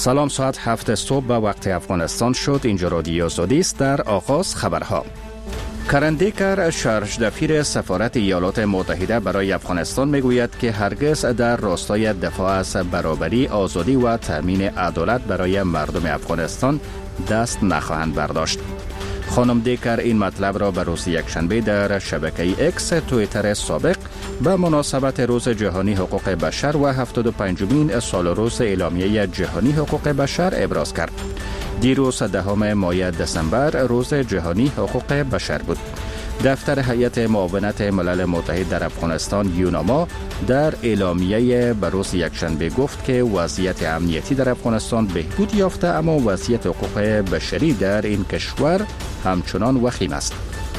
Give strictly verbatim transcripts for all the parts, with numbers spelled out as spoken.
سلام، ساعت هفت صبح به وقت افغانستان شد. اینجا رادیو آزادی است. در آغاز خبرها. کرن دیکر، شارژ دبیر سفارت ایالات متحده برای افغانستان، میگوید که هرگز در راستای دفاع از برابری، آزادی و تامین عدالت برای مردم افغانستان دست نخواهند برداشت. خانم دیکر این مطلب را به روز یکشنبه در شبکه اکس توییتر سابق به مناسبت روز جهانی حقوق بشر و هفتاد و پنجمین سال روز اعلامیه جهانی حقوق بشر ابراز کرد. دیروز دهم ماه دسامبر روز جهانی حقوق بشر بود. دفتر هیئت معاونت ملل متحد در افغانستان یوناما در اعلامیه به روز یکشنبه گفت که وضعیت امنیتی در افغانستان بهبود یافته، اما وضعیت حقوق بشری در این کشور همچنان وخیم است.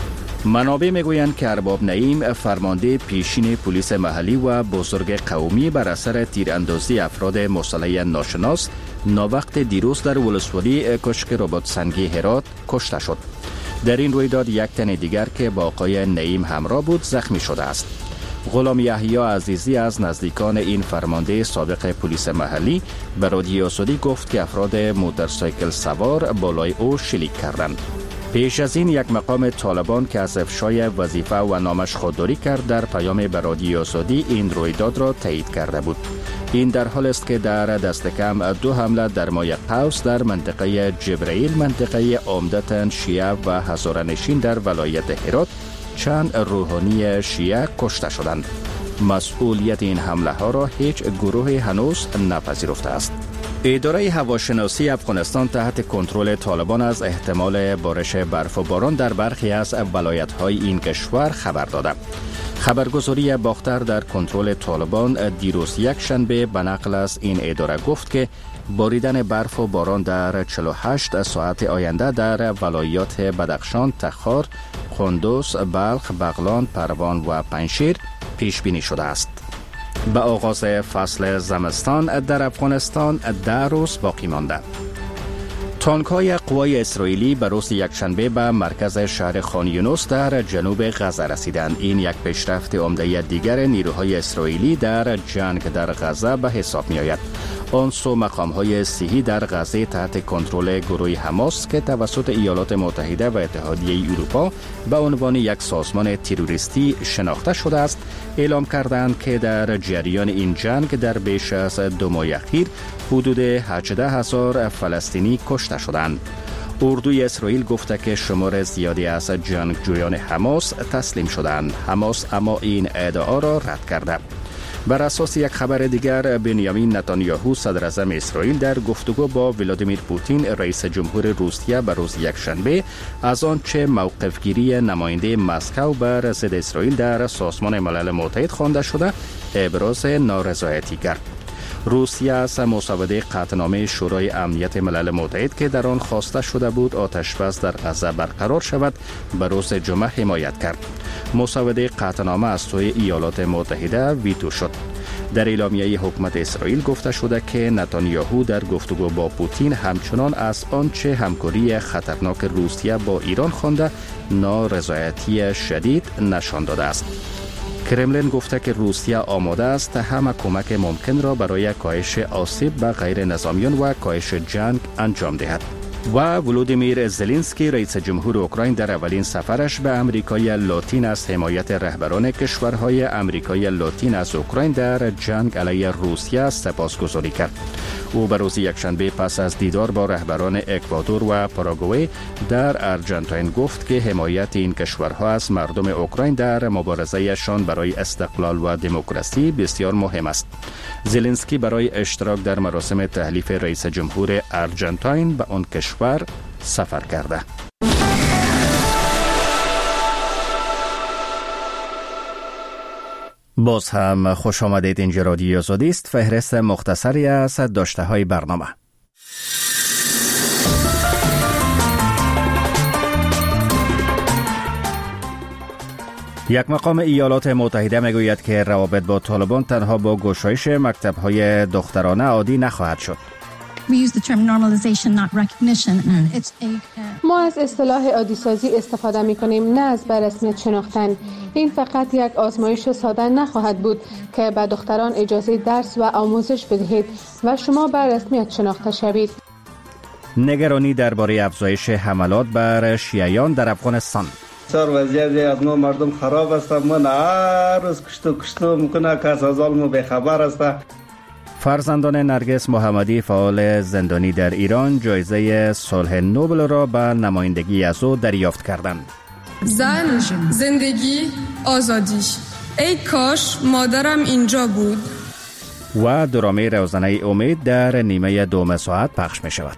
منابع میگویند که ارباب نعیم، فرمانده پیشین پلیس محلی و بزرگ قومی، بر اثر تیراندازی افراد مسلح ناشناس ناوقت دیروز در ولسوالی کشک رباط سنگی هرات کشته شد. در این رویداد یک تن دیگر که با آقای نعیم همراه بود زخمی شده است. غلام یحیی عزیزی از نزدیکان این فرمانده سابق پلیس محلی به رادیو آزادی گفت که افراد موتورسایکل سوار بالای او شلیک کردند. پیش از این یک مقام طالبان که از افشای وظیفه و نامش خودداری کرد در پیام به رادیو آزادی این رویداد را تایید کرده بود. این در حال است که در دست کم دو حمله در ماه قوس در منطقه جبرائیل، منطقه عمدتاً شیعه و هزاره‌نشین در ولایت هرات، چند روحانی شیعه کشته شدند. مسئولیت این حمله ها را هیچ گروه هنوز نپذیرفته است. اداره هواشناسی افغانستان تحت کنترل طالبان از احتمال بارش برف و باران در برخی از ولایت‌های این کشور خبر داده. خبرگزاری باختر در کنترل طالبان دیروز یک شنبه به نقل از این اداره گفت که باریدن برف و باران در چهل و هشت ساعت آینده در ولایات بدخشان، تخار، قندوز، بلخ، بغلان، پروان و پنجشیر پیش بینی شده است. به آغاز فصل زمستان در افغانستان ده روز باقی مانده. تانک‌های قوای اسرائیلی به روز یکشنبه به مرکز شهر خان یونس در جنوب غزه رسیدند. این یک پیشرفت عمده دیگر نیروهای اسرائیلی در جنگ در غزه به حساب می آید. آن سو مقام‌های صحی در غزه تحت کنترل گروه حماس که توسط ایالات متحده و اتحادیه اروپا به عنوان یک سازمان تروریستی شناخته شده است، اعلام کردند که در جریان این جنگ در بیش از دو ماه اخیر حدود هجده هزار فلسطینی کشته شدند. اردوی اسرائیل گفته که شمار زیادی از جنگجویان حماس تسلیم شدند. حماس اما این ادعا را رد کرده. بر اساس یک خبر دیگر، بنیامین نتانیاهو صدر اعظم اسرائیل در گفتگو با ولادیمیر پوتین رئیس جمهور روسیه به روز یکشنبه از آنچه موقفگیری نماینده مسکو بر ضد اسرائیل در سازمان ملل متحد خوانده شده ابراز نارضایتی کرد. روسیه از مسوده قطعنامه شورای امنیت ملل متحد که در آن خواسته شده بود آتش بس در غزه برقرار شود به روز جمعه حمایت کرد. مسوده قطعنامه از سوی ایالات متحده ویتو شد. در اعلامیه حکومت اسرائیل گفته شده که نتانیاهو در گفتگو با پوتین همچنان از آنچه همکاری خطرناک روسیه با ایران خوانده نارضایتی شدید نشان داده است. کرملین گفته که روسیه آماده است همه کمک ممکن را برای کاهش آسیب به غیر نظامیان و کاهش جنگ انجام دهد. و ولودیمیر زلنسکی رئیس جمهور اوکراین در اولین سفرش به امریکای لاتین از حمایت رهبران کشورهای امریکای لاتین از اوکراین در جنگ علیه روسیه سپاسگزاری کرد. او به روز یکشنبه پس از دیدار با رهبران اکوادور و پاراگوئه در آرژانتین گفت که حمایت این کشورها از مردم اوکراین در مبارزه‌شان برای استقلال و دموکراسی بسیار مهم است. زلنسکی برای اشتراک در مراسم تحلیف رئیس جمهور آرژانتین به آن کشور سفر کرده. باز هم خوش آمدید. اینجا رادیو آزادی است. فهرست مختصری از داشته های برنامه. یک مقام ایالات متحده میگوید که روابط با طالبان تنها با گشایش مکتب‌های دخترانه عادی نخواهد شد. ما از اصطلاح عادی‌سازی استفاده می‌کنیم، نه از به رسمیت شناختن. این فقط یک آزمایش ساده نخواهد بود که به دختران اجازه درس و آموزش بدهید و شما به رسمیت شناخته شوید. نگرانی درباره افزایش حملات بر شیعیان در افغانستان. سر وضعیت از نو مردم خراب است. من هر روز کشتو کشتو میکنه، کس از حال ما بخبر است. فرزندان نرگس محمدی فعال زندانی در ایران جایزه صلح نوبل را به نمایندگی از او دریافت کردند. زن، زندگی، آزادی. ای کاش مادرم اینجا بود. و درامه روزانه امید در نیمه دوم ساعت پخش می شود.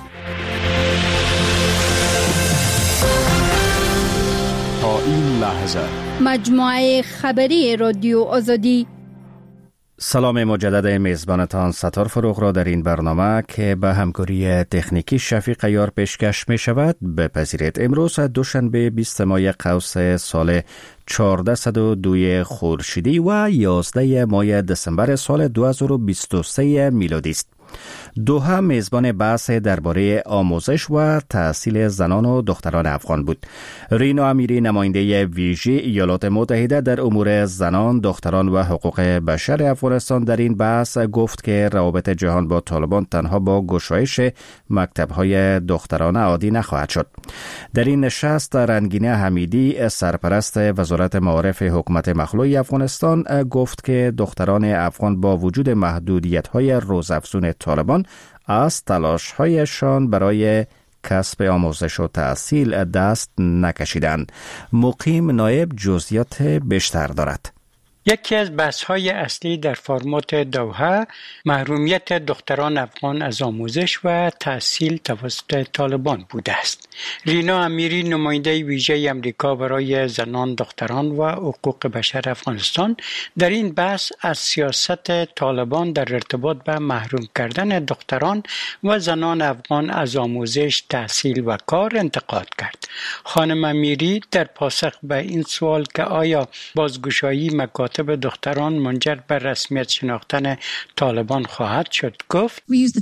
تا این لحظه مجموعه خبری رادیو آزادی. سلام مجدد میزبانتان ستار فروغ را در این برنامه که به همکاری تکنیکی شفیق عیار پیشکش می شود بپذیرید. امروز دوشنبه بیست ماه قوس سال چهارصد و دو خورشیدی و یازده ماه دسامبر سال دو هزار و بیست و سه میلادی است. دوحه میزبان بحث درباره آموزش و تحصیل زنان و دختران افغان بود. رینا امیری نماینده ویژه ایالات متحده در امور زنان، دختران و حقوق بشر افغانستان در این بحث گفت که روابط جهان با طالبان تنها با گشایش مکتب‌های دخترانه عادی نخواهد شد. در این نشست رنگینه حمیدی سرپرست وزارت معارف حکومت مخلوع افغانستان گفت که دختران افغان با وجود محدودیت‌های روزافزون طالبان از تلاش‌هایشان برای کسب آموزش و تحصیل دست نکشیدند. مقیم نایب جزئیات بیشتر دارد. یکی از بحث‌های اصلی در فرمات دوحه محرومیت دختران افغان از آموزش و تحصیل توسط طالبان بوده است. رینا امیری نماینده ویژه آمریکا برای زنان، دختران و حقوق بشر افغانستان در این بحث از سیاست طالبان در ارتباط به محروم کردن دختران و زنان افغان از آموزش، تحصیل و کار انتقاد کرد. خانم امیری در پاسخ به این سوال که آیا بازگشایی مکاتب به دختران منجر به رسمیت شناختن طالبان خواهد شد گفت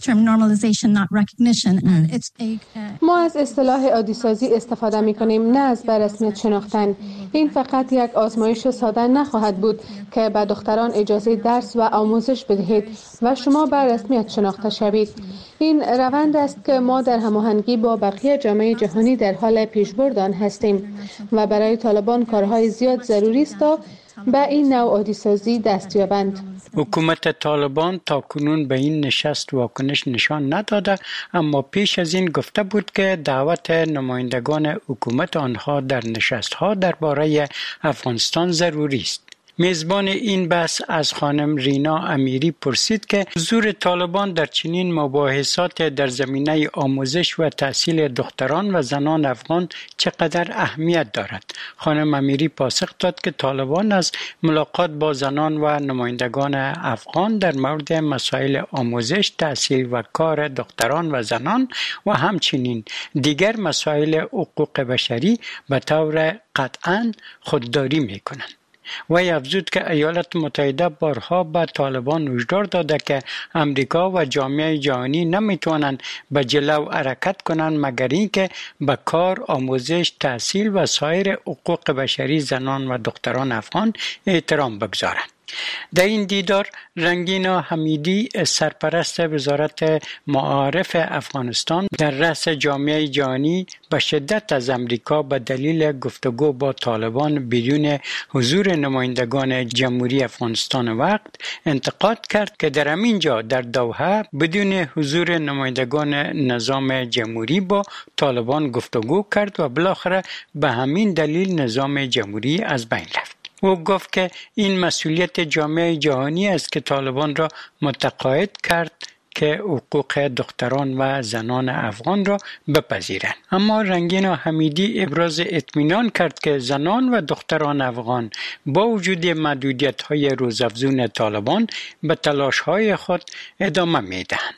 ما از اصطلاح عادی‌سازی استفاده می‌کنیم، نه از به رسمیت شناختن. این فقط یک آزمایش ساده نخواهد بود که به دختران اجازه درس و آموزش بدهید و شما به رسمیت شناخته شوید. این روند است که ما در هماهنگی با بقیه جامعه جهانی در حال پیشبرد آن هستیم و برای طالبان کارهای زیاد ضروری است تا به این نوع عادی‌سازی دست یابند. حکومت طالبان تا کنون به این نشست واکنش نشان نداده، اما پیش از این گفته بود که دعوت نمایندگان حکومت آنها در نشست‌ها درباره افغانستان ضروری است. میزبان این بحث از خانم رینا امیری پرسید که حضور طالبان در چنین مباحثات در زمینه آموزش و تحصیل دختران و زنان افغان چقدر اهمیت دارد. خانم امیری پاسخ داد که طالبان از ملاقات با زنان و نمایندگان افغان در مورد مسائل آموزش، تحصیل و کار دختران و زنان و همچنین دیگر مسائل حقوق بشری به طور قطعاً خودداری می‌کنند. وی افزود که ایالات متحده بارها به طالبان هشدار داده که امریکا و جامعه جهانی نمیتوانند به جلو حرکت کنند مگر اینکه به کار، آموزش، تحصیل و سایر حقوق بشری زنان و دختران افغان احترام بگذارند. در این دیدار رنگینا حمیدی سرپرست وزارت معارف افغانستان در رأس جامعه جهانی به شدت از امریکا به دلیل گفتگو با طالبان بدون حضور نمایندگان جمهوری افغانستان وقت انتقاد کرد که در همینجا در دوحه بدون حضور نمایندگان نظام جمهوری با طالبان گفتگو کرد و بالاخره به همین دلیل نظام جمهوری از بین رفت. او گفت که این مسئولیت جامعه جهانی است که طالبان را متقاعد کرد که حقوق دختران و زنان افغان را بپذیرند. اما رنگینا حمیدی ابراز اطمینان کرد که زنان و دختران افغان با وجود محدودیت‌های روزافزون طالبان به تلاش‌های خود ادامه می‌دهند.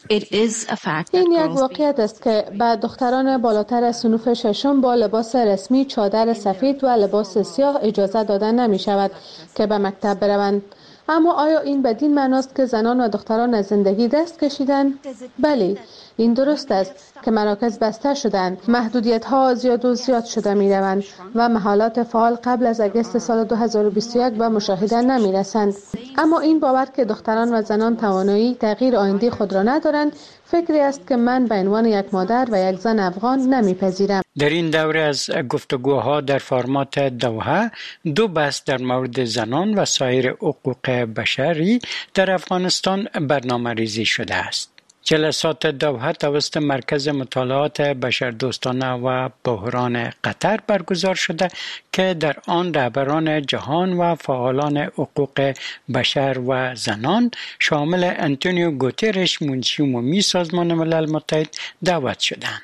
این یک واقعیت است که به دختران بالاتر از صنوف ششم با لباس رسمی، چادر سفید و لباس سیاه اجازه داده نمی‌شود که به مکتب بروند. اما آیا این بدین معناست که زنان و دختران از زندگی دست کشیدند؟ بله، این درست است که مراکز بسته شدند، محدودیت ها زیاد و زیاد شده می روند و محالات فعال قبل از اگست سال دو هزار و بیست و یک به مشاهده نمی رسند. اما این باور که دختران و زنان توانایی تغییر آینده خود را ندارند، فکری است که من به عنوان یک مادر و یک زن افغان نمیپذیرم. در این دوره از گفتگوها در فرمات دوحه، دو بحث در مورد زنان و سایر حقوق بشری در افغانستان برنامه ریزی شده است. جلسات دوحه توسط مرکز مطالعات بشردوستانه و بحران قطر برگزار شده که در آن رهبران جهان و فعالان حقوق بشر و زنان شامل انتونیو گوترش منشی عمومی سازمان ملل متحد دعوت شدند.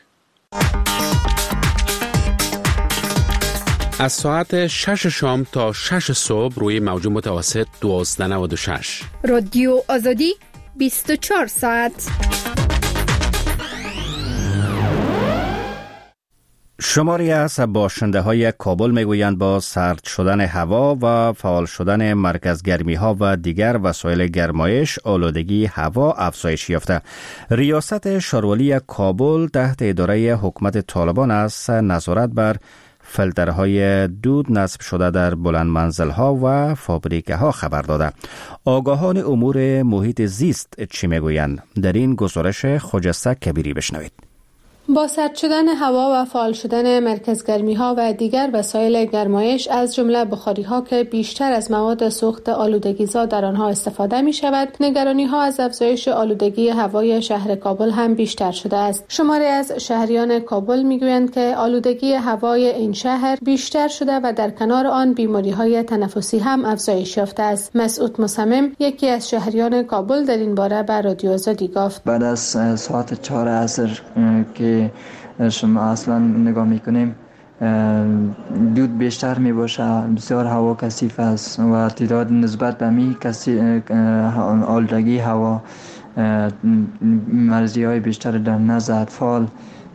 از ساعت شش شام تا شش صبح روی موج متوسط دوازده نود و شش رادیو آزادی بیست و چهار ساعت. شماری از باشنده های کابل میگویند با سرد شدن هوا و فعال شدن مرکزگرمی ها و دیگر وسایل گرمایش آلودگی هوا افزایش یافته. ریاست شاروالی کابل تحت اداره حکومت طالبان است نظارت بر فیلترهای دود نصب شده در بلند منزل‌ها و فابریکه ها خبر داده. آگاهان امور محیط زیست چی میگویند؟ در این گزارش خجسته کبیری بشنوید. با سرد شدن هوا و فعال شدن مرکزگرمی ها و دیگر وسایل گرمایش از جمله بخاری ها که بیشتر از مواد سوخت آلودگیزا در آنها استفاده می شود، نگرانی ها از افزایش آلودگی هوای شهر کابل هم بیشتر شده است. شماری از شهریان کابل می گویند که آلودگی هوای این شهر بیشتر شده و در کنار آن بیماری های تنفسی هم افزایش یافته است. مسعود مصمم، یکی از شهریان کابل، در این باره به رادیو آزادی گفت: بعد از ساعت چهار عصر که شما اصلا نگاه میکنیم دود بیشتر می باشه، بسیار هوا کثیف است و تعداد نسبت به می کسی آلودگی هوا، مرضی های بیشتر در نزد اطفال،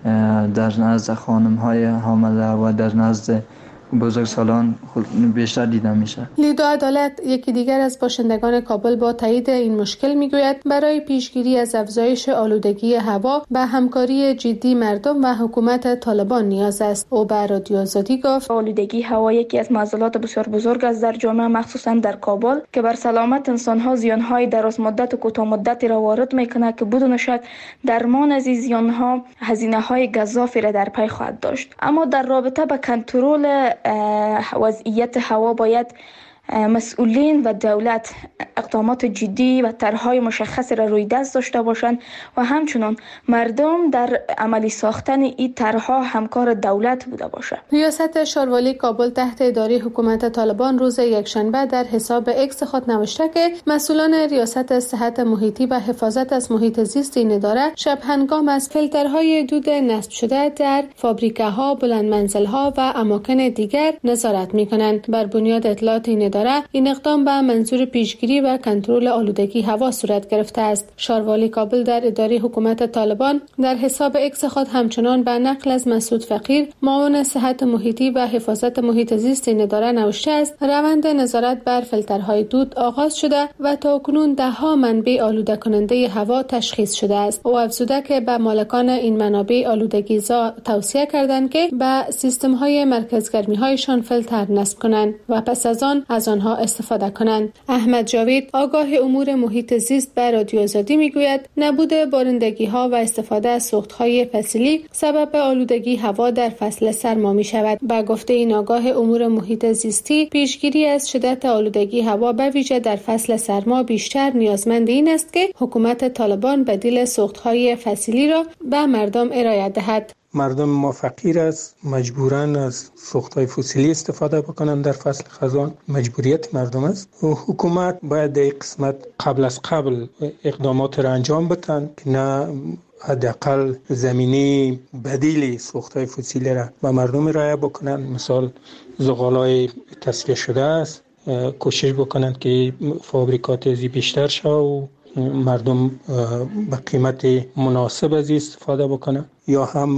در نزد خانم های حامله و در نزد بزرگسالان بیشتر دیده میشه. لیدو عدالت، یکی دیگر از باشندگان کابل، با تایید این مشکل میگوید برای پیشگیری از افزایش آلودگی هوا به همکاری جدی مردم و حکومت طالبان نیاز است. او به رادیو آزادی گفت: آلودگی هوا یکی از معضلات بسیار بزرگ است در جامعه، مخصوصا در کابل، که بر سلامت انسان‌ها زیان‌های دراز مدت و کوتاه مدتی را وارد می‌کند که بدون شک درمان از این زیان‌ها هزینه‌های گزافی را در پی خواهد داشت. اما در رابطه با کنترل وضعیت هوا باید مسئولین و دولت اقدامات جدی و طرح‌های مشخصی را روی دست داشته باشند و همچنین مردم در عملی ساختن این طرح‌ها همکار دولت بوده باشند. ریاست شاروالی کابل تحت اداره حکومت طالبان روز یکشنبه در حساب اکس خود نوشته که مسئولان ریاست صحت محیطی و حفاظت از محیط زیست این اداره شب هنگام از فیلترهای دود نصب شده در فابریکه‌ها، بلند منزل‌ها و اماکن دیگر نظارت می‌کنند. بر بنیاد اطلاعات این اداره این اقدام به منظور پیشگیری و کنترل آلودگی هوا صورت گرفته است. شاروالی کابل در اداره حکومت طالبان در حساب اکس خود همچنان به نقل از مسعود فقیر، معاون صحت محیطی و حفاظت محیط زیست این اداره نوشته است: روند نظارت بر فیلترهای دود آغاز شده و تاکنون ده ها منبع آلوده کننده هوا تشخیص شده است. او افزوده که به مالکان این منابع آلودگیزا توصیه کردند که به سیستم های مرکزگرمی هایشان فیلتر نصب کنند و پس از آن از آنها استفاده کنند. احمد جاوید، آگاه امور محیط زیست، به رادیو آزادی میگوید نبود بارندگی ها و استفاده از سوخت های فصلی سبب آلودگی هوا در فصل سرما می شود. با گفته این آگاه امور محیط زیستی، پیشگیری از شدت آلودگی هوا به ویژه در فصل سرما بیشتر نیازمند این است که حکومت طالبان بدیل سوخت های فصلی را به مردم ارائه دهد. مردم ما فقیر است، مجبورن از سوخت‌های فسیلی استفاده بکنن در فصل خزان، مجبوریت مردم است و حکومت باید در قسمت قبل از قبل اقدامات را انجام بدن که نه حداقل زمینه بدیل سوخت‌های فسیلی را به مردم ارائه بکنن. مثال زغالای تصفیه شده است، کوشش بکنن که فابریکات ازی بیشتر شود و مردم به قیمت مناسب از استفاده بکنن، یا هم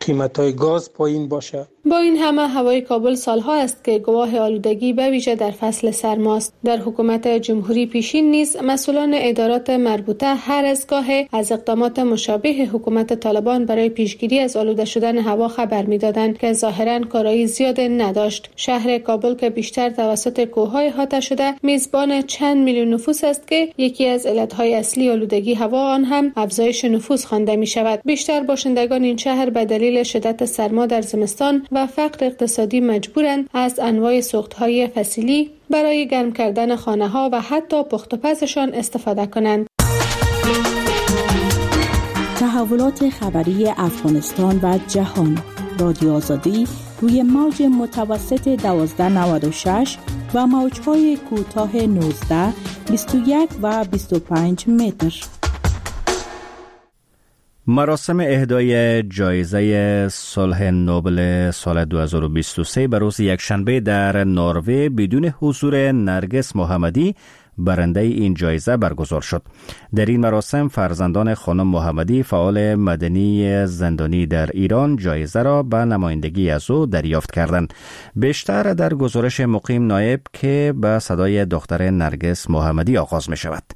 قیمت‌های گاز پایین باشه. با این همه هوای کابل سالها است که گواه آلودگی به ویژه در فصل سرماست. در حکومت جمهوری پیشین نیز مسئولان ادارات مربوطه هر از گاهی از اقدامات مشابه حکومت طالبان برای پیشگیری از آلوده شدن هوا خبر می‌دادند که ظاهراً کارایی زیاد نداشت. شهر کابل که بیشتر توسط کوههای احاطه شده میزبان چند میلیون نفوس است که یکی از علتهای اصلی آلودگی هوا آن هم افزایش نفوس خوانده می شود. بیشتر باشندگان این شهر به دلیل شدت سرما در زمستان و فقر اقتصادی مجبورند از انواع سوختهای فسیلی برای گرم کردن خانه ها و حتی پخت و پزشان استفاده کنند. تحولات خبری افغانستان و جهان. رادیو آزادی روی موج متوسط دوازده نود و شش و موج‌های کوتاه نوزده، بیست و یک و بیست و پنج متر. مراسم اهدای جایزه صلح نوبل سال دو هزار و بیست و سه به روز یکشنبه در نروژ بدون حضور نرگس محمدی برنده این جایزه برگزار شد. در این مراسم فرزندان خانم محمدی فعال مدنی زندانی در ایران جایزه را به نمایندگی از او دریافت کردند. بیشتر در گزارش مقیم نایب که به صدای دختر نرگس محمدی آغاز می شود.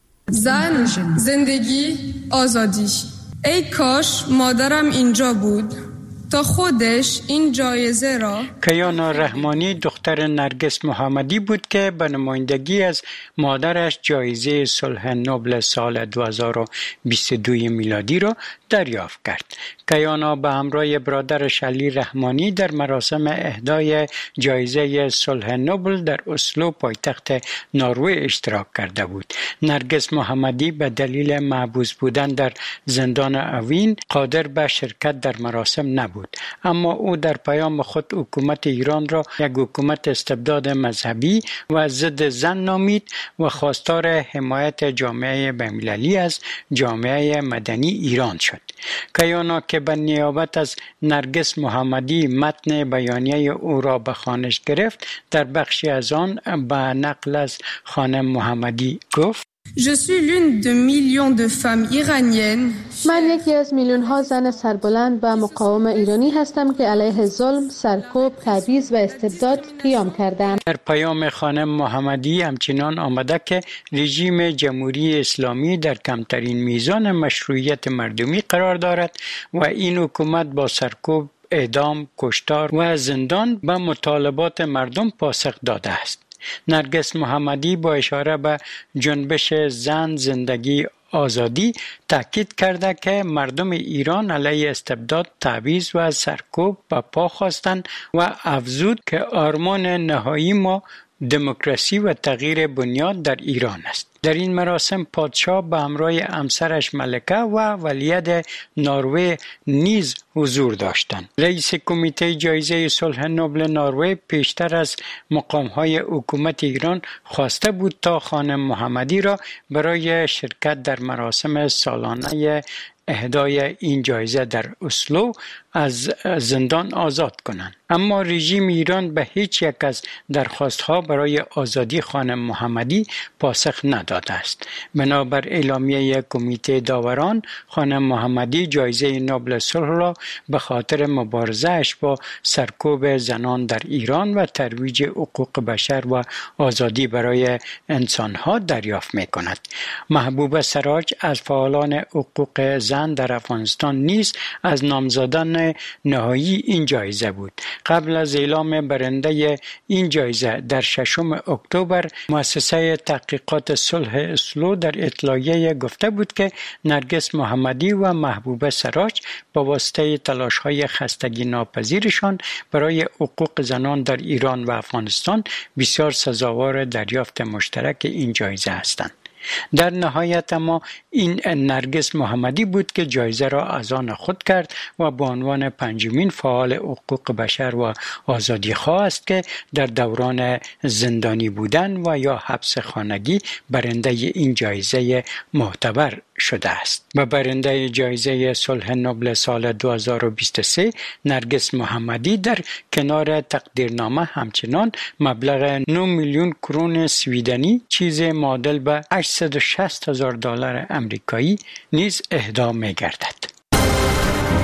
زن، زندگی، آزادی. ای کاش مادرم اینجا بود تا خودش این جایزه را. کیانا رحمانی دختر نرگس محمدی بود که به نمایندگی از مادرش جایزه صلح نوبل سال دو هزار و بیست و دو میلادی را دریافت کرد. کیانا به همراه برادرش علی رحمانی در مراسم اهدای جایزه صلح نوبل در اسلو پایتخت نروژ اشتراک کرده بود. نرگس محمدی به دلیل محبوس بودن در زندان اوین قادر به شرکت در مراسم نبود، اما او در پیام خود حکومت ایران را یک حکومت استبداد مذهبی و ضد زن نامید و خواستار حمایت جامعه بین‌المللی از جامعه مدنی ایران شد. کیانا که به نیابت از نرگس محمدی متن بیانیه او را به خوانش گرفت، در بخشی از آن به نقل از خانم محمدی گفت: Je suis l'une de millions de femmes iraniennes. من یکی از میلیون ها زن سربلند و مقاوم ایرانی هستم که علیه ظلم، سرکوب، تبعیض و استبداد قیام کردم. در پیام خانم محمدی همچنان آمده که رژیم جمهوری اسلامی در کمترین میزان مشروعیت مردمی قرار دارد و این حکومت با سرکوب، اعدام، کشتار و زندان به مطالبات مردم پاسخ داده است. نرگس محمدی با اشاره به جنبش زن، زندگی، آزادی تاکید کرده که مردم ایران علیه استبداد، تبعیض و سرکوب به پا خواستند و افزود که آرمان نهایی ما دموکراسی و تغییر بنیاد در ایران است. در این مراسم پادشاه به همراه همسرش ملکه و ولیعهد نروژ نیز حضور داشتند. رئیس کمیته جایزه صلح نوبل نروژ پیشتر از مقام‌های حکومت ایران خواسته بود تا خانم محمدی را برای شرکت در مراسم سالانه اهدای این جایزه در اسلو از زندان آزاد کنند، اما رژیم ایران به هیچ یک از درخواست‌ها برای آزادی خانم محمدی پاسخ نداده است. بنابر اعلامیه کمیته داوران، خانم محمدی جایزه نوبل صلح را به خاطر مبارزه‌اش با سرکوب زنان در ایران و ترویج حقوق بشر و آزادی برای انسان‌ها دریافت می‌کند. محبوبه سراج از فعالان حقوق زن در افغانستان نیز از نامزدان نهایی این جایزه بود. قبل از اعلام برنده این جایزه در ششم اکتبر، مؤسسه تحقیقات صلح اسلو در اطلاعیه گفته بود که نرگس محمدی و محبوبه سراج با واسطه تلاش‌های خستگی ناپذیرشان برای حقوق زنان در ایران و افغانستان بسیار سزاوار دریافت مشترک این جایزه هستند. در نهایت اما این نرگس محمدی بود که جایزه را از آن خود کرد و به عنوان پنجمین فعال حقوق بشر و آزادی خواه است که در دوران زندانی بودن و یا حبس خانگی برنده این جایزه معتبر شده است. و برنده جایزه صلح نوبل سال دو هزار و بیست و سه نرگس محمدی در کنار تقدیرنامه همچنان مبلغ نه میلیون کرون سویدنی، چیز معادل به هشتصد و شصت هزار دلار امریکایی نیز اهدا می‌گردد.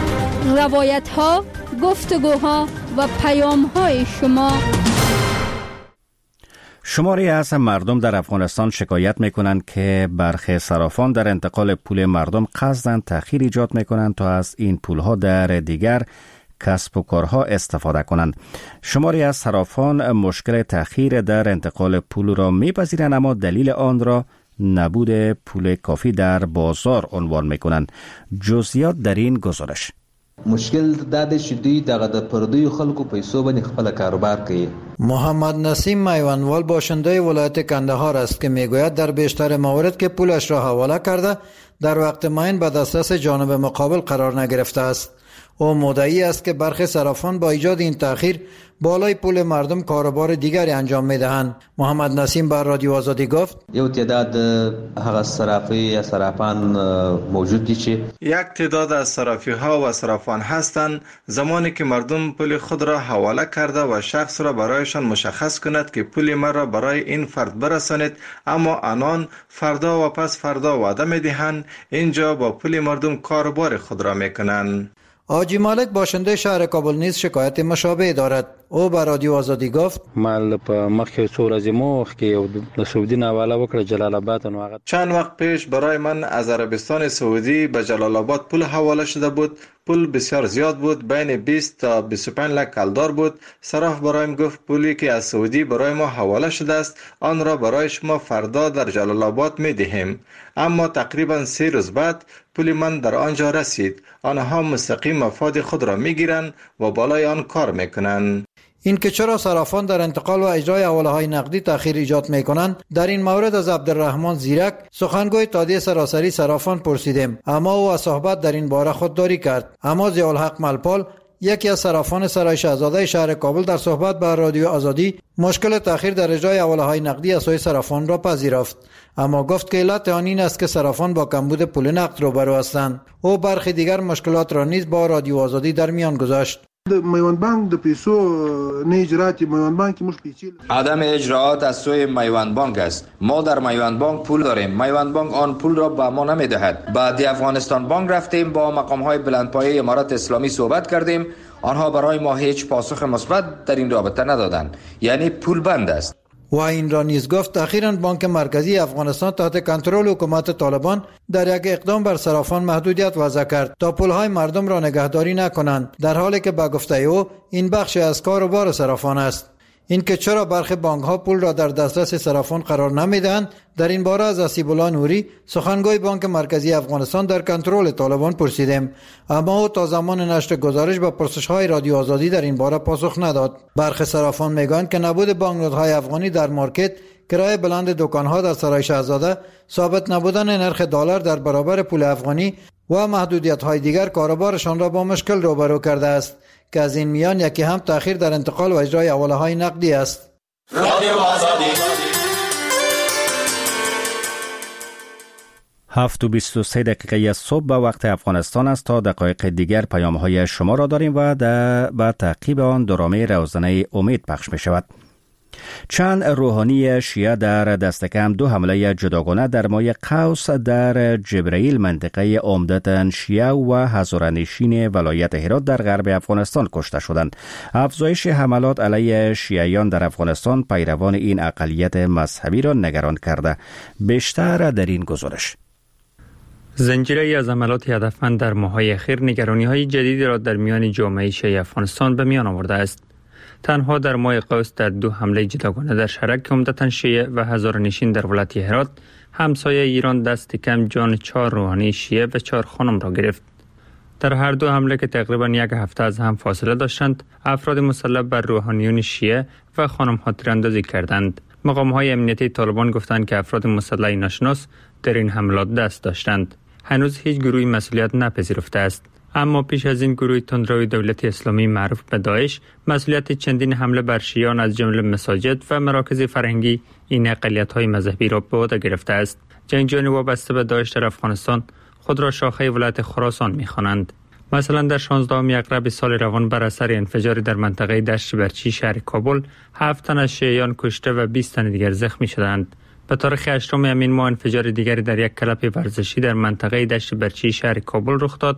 روایت ها، گفتگوها و پیام های شما. شماری از مردم در افغانستان شکایت میکنند که برخی صرافان در انتقال پول مردم قصداً تأخیر ایجاد میکنند تا از این پولها در دیگر کسب و کارها استفاده کنند. شماری از صرافان مشکل تأخیر در انتقال پول را میپذیرند، اما دلیل آن را نبود پول کافی در بازار عنوان میکنند. جزئیات در این گزارش. مشکل داده شدی دغه د پردوی خلکو پیسو باندې خپل کاروبار کوي. محمد نسیم میوانوال باشنده ولایت کندهار است که میگوید در بیشتر موارد که پولش را حواله کرده در وقت معین به دسترس جانب مقابل قرار نگرفته است. او مدعی است که برخی صرافان با ایجاد این تأخیر بالای پول مردم کاروبار دیگری انجام میدهند. محمد نسیم بر رادیو آزادی گفت یو تعداد هغه صرافی یا صرافان موجود دي چې یک تعداد از صرافی ها و صرافان هستند زمانی که مردم پول خود را حواله کرده و شخص را برایشان مشخص کند که پول ما را برای این فرد برسانید، اما آنان فردا و پس فردا وعده میدهند اینجا با پول مردم کاروبار خود را میکنند. آجی مالک باشنده شهر کابل نیز شکایت مشابه دارد. او به رادیو آزادی گفت مال په مخکې څو ورځې مخ کې یو د سعودي نه حواله وکړه جلال آباد نو هغه چند وقت پیش برای من از عربستان سعودی به جلال آباد پول حواله شده بود. پول بسیار زیاد بود، بین بیست تا بیست و پنج لک کلدار بود. صراف برایم گفت پولی که از سعودی برای ما حواله شده است آن را برای شما فردا در جلال آباد می دهیم. اما تقریبا سه روز بعد پول من در آنجا رسید. آنها مستقیم مفاد خود را می گیرند و بالای آن کار می کنند. این که چرا صرافان در انتقال و اجرای حواله های نقدی تأخیر ایجاد می کنند، در این مورد از عبدالرحمن زیرک سخنگوی اتحادیه سراسری صرافان پرسیدیم، اما او از صحبت در این باره خودداری کرد. اما ضیاءالحق ملپال یکی از صرافان سرای شهزاده شهر کابل در صحبت با رادیو آزادی مشکل تأخیر در اجرای حواله های نقدی از سوی صرافان را پذیرفت، اما گفت که علت آن این است که صرافان با کمبود پول نقد روبرو هستند. او برخی دیگر مشکلات را نیز با رادیو آزادی در میان گذاشت. میوان بانک د پیسو نه اجرات میوان بانک مش پیچیده عدم اجراات از سوی میوان بانک است. ما در میوان بانک پول داریم، میوان بانک آن پول را به ما نمیدهد. بعد افغانستان بانک رفتیم، با مقام های بلندپایه امارات اسلامی صحبت کردیم، آنها برای ما هیچ پاسخ مثبت در این رابطه ندادند، یعنی پول بند است. و این را نیز گفت اخیراً بانک مرکزی افغانستان تحت کنترل حکومت طالبان در یک اقدام بر صرافان محدودیت وضع کرد تا پولهای مردم را نگهداری نکنند، در حالی که به گفته او این بخشی از کار و بار صرافان است. این که چرا برخی بانک ها پول را در دسترس صرافان قرار نمیدهند، در این باره از اسیب الله نوری سخنگوی بانک مرکزی افغانستان در کنترل طالبان پرسیدیم، اما او تا زمان نشر گزارش به پرسش های رادیو آزادی در این باره پاسخ نداد. برخی صرافان میگویند که نبود بانکنوت‌های افغانی در مارکت، کرایه بلند دکان‌ها در سرای شهزاده، ثابت نبودن نرخ دلار در برابر پول افغانی و محدودیت‌های دیگر کاروبارشان را با مشکل روبرو کرده است که از این میان یکی هم تأخیر در انتقال و اجرای حواله‌های نقدی است. رادیو آزادی هفت و بیست و سه دقیقه از صبح به وقت افغانستان است. تا دقایق دیگر پیام‌های شما را داریم و به تعقیب آن درامه روزانه امید پخش می شود. چند روحانی شیعه در دست کم دو حمله جداگانه در ماه قوس در جبرائیل منطقه عمدتاً شیعه و هزاره‌نشین ولایت هرات در غرب افغانستان کشته شدند. افزایش حملات علیه شیعیان در افغانستان پیروان این اقلیت مذهبی را نگران کرده. بیشتر در این گزارش. زنجیره از حملات هدفمند در ماه‌های اخیر نگرانی‌های جدیدی را در میان جامعه شیعه افغانستان به میان آورده است. تنها در ماه قوس در دو حمله جداگانه در شهرک که عمدتاً شیعه و هزاره‌نشین در ولایت هرات، همسایه ایران دست کم جان چهار روحانی شیعه و چهار خانم را گرفت. در هر دو حمله که تقریباً یک هفته از هم فاصله داشتند، افراد مسلح بر روحانیون شیعه و خانم‌ها تیراندازی کردند. مقام‌های امنیتی طالبان گفتند که افراد مسلح ناشناس در این حملات دست داشتند. هنوز هیچ گروهی مسئولیت نپذیرفته است. اما پیش از این گروه تندروی دولت اسلامی معروف به داعش مسئولیت چندین حمله بر شیعیان از جمله مساجد و مراکز فرهنگی این اقلیت‌های مذهبی را به عهده گرفته است. جنگجویان وابسته به داعش در افغانستان خود را شاخه ولایت خراسان می‌خوانند. مثلا در شانزدهم اکرب سال روان بر اثر انفجاری در منطقه دشت برچی شهر کابل هفت تن از شیعیان کشته و بیست تن دیگر زخمی شدند. به تاریخ هشتم همین ماه انفجار دیگری در یک کلب ورزشی در منطقه دشت برچی شهر کابل رخ داد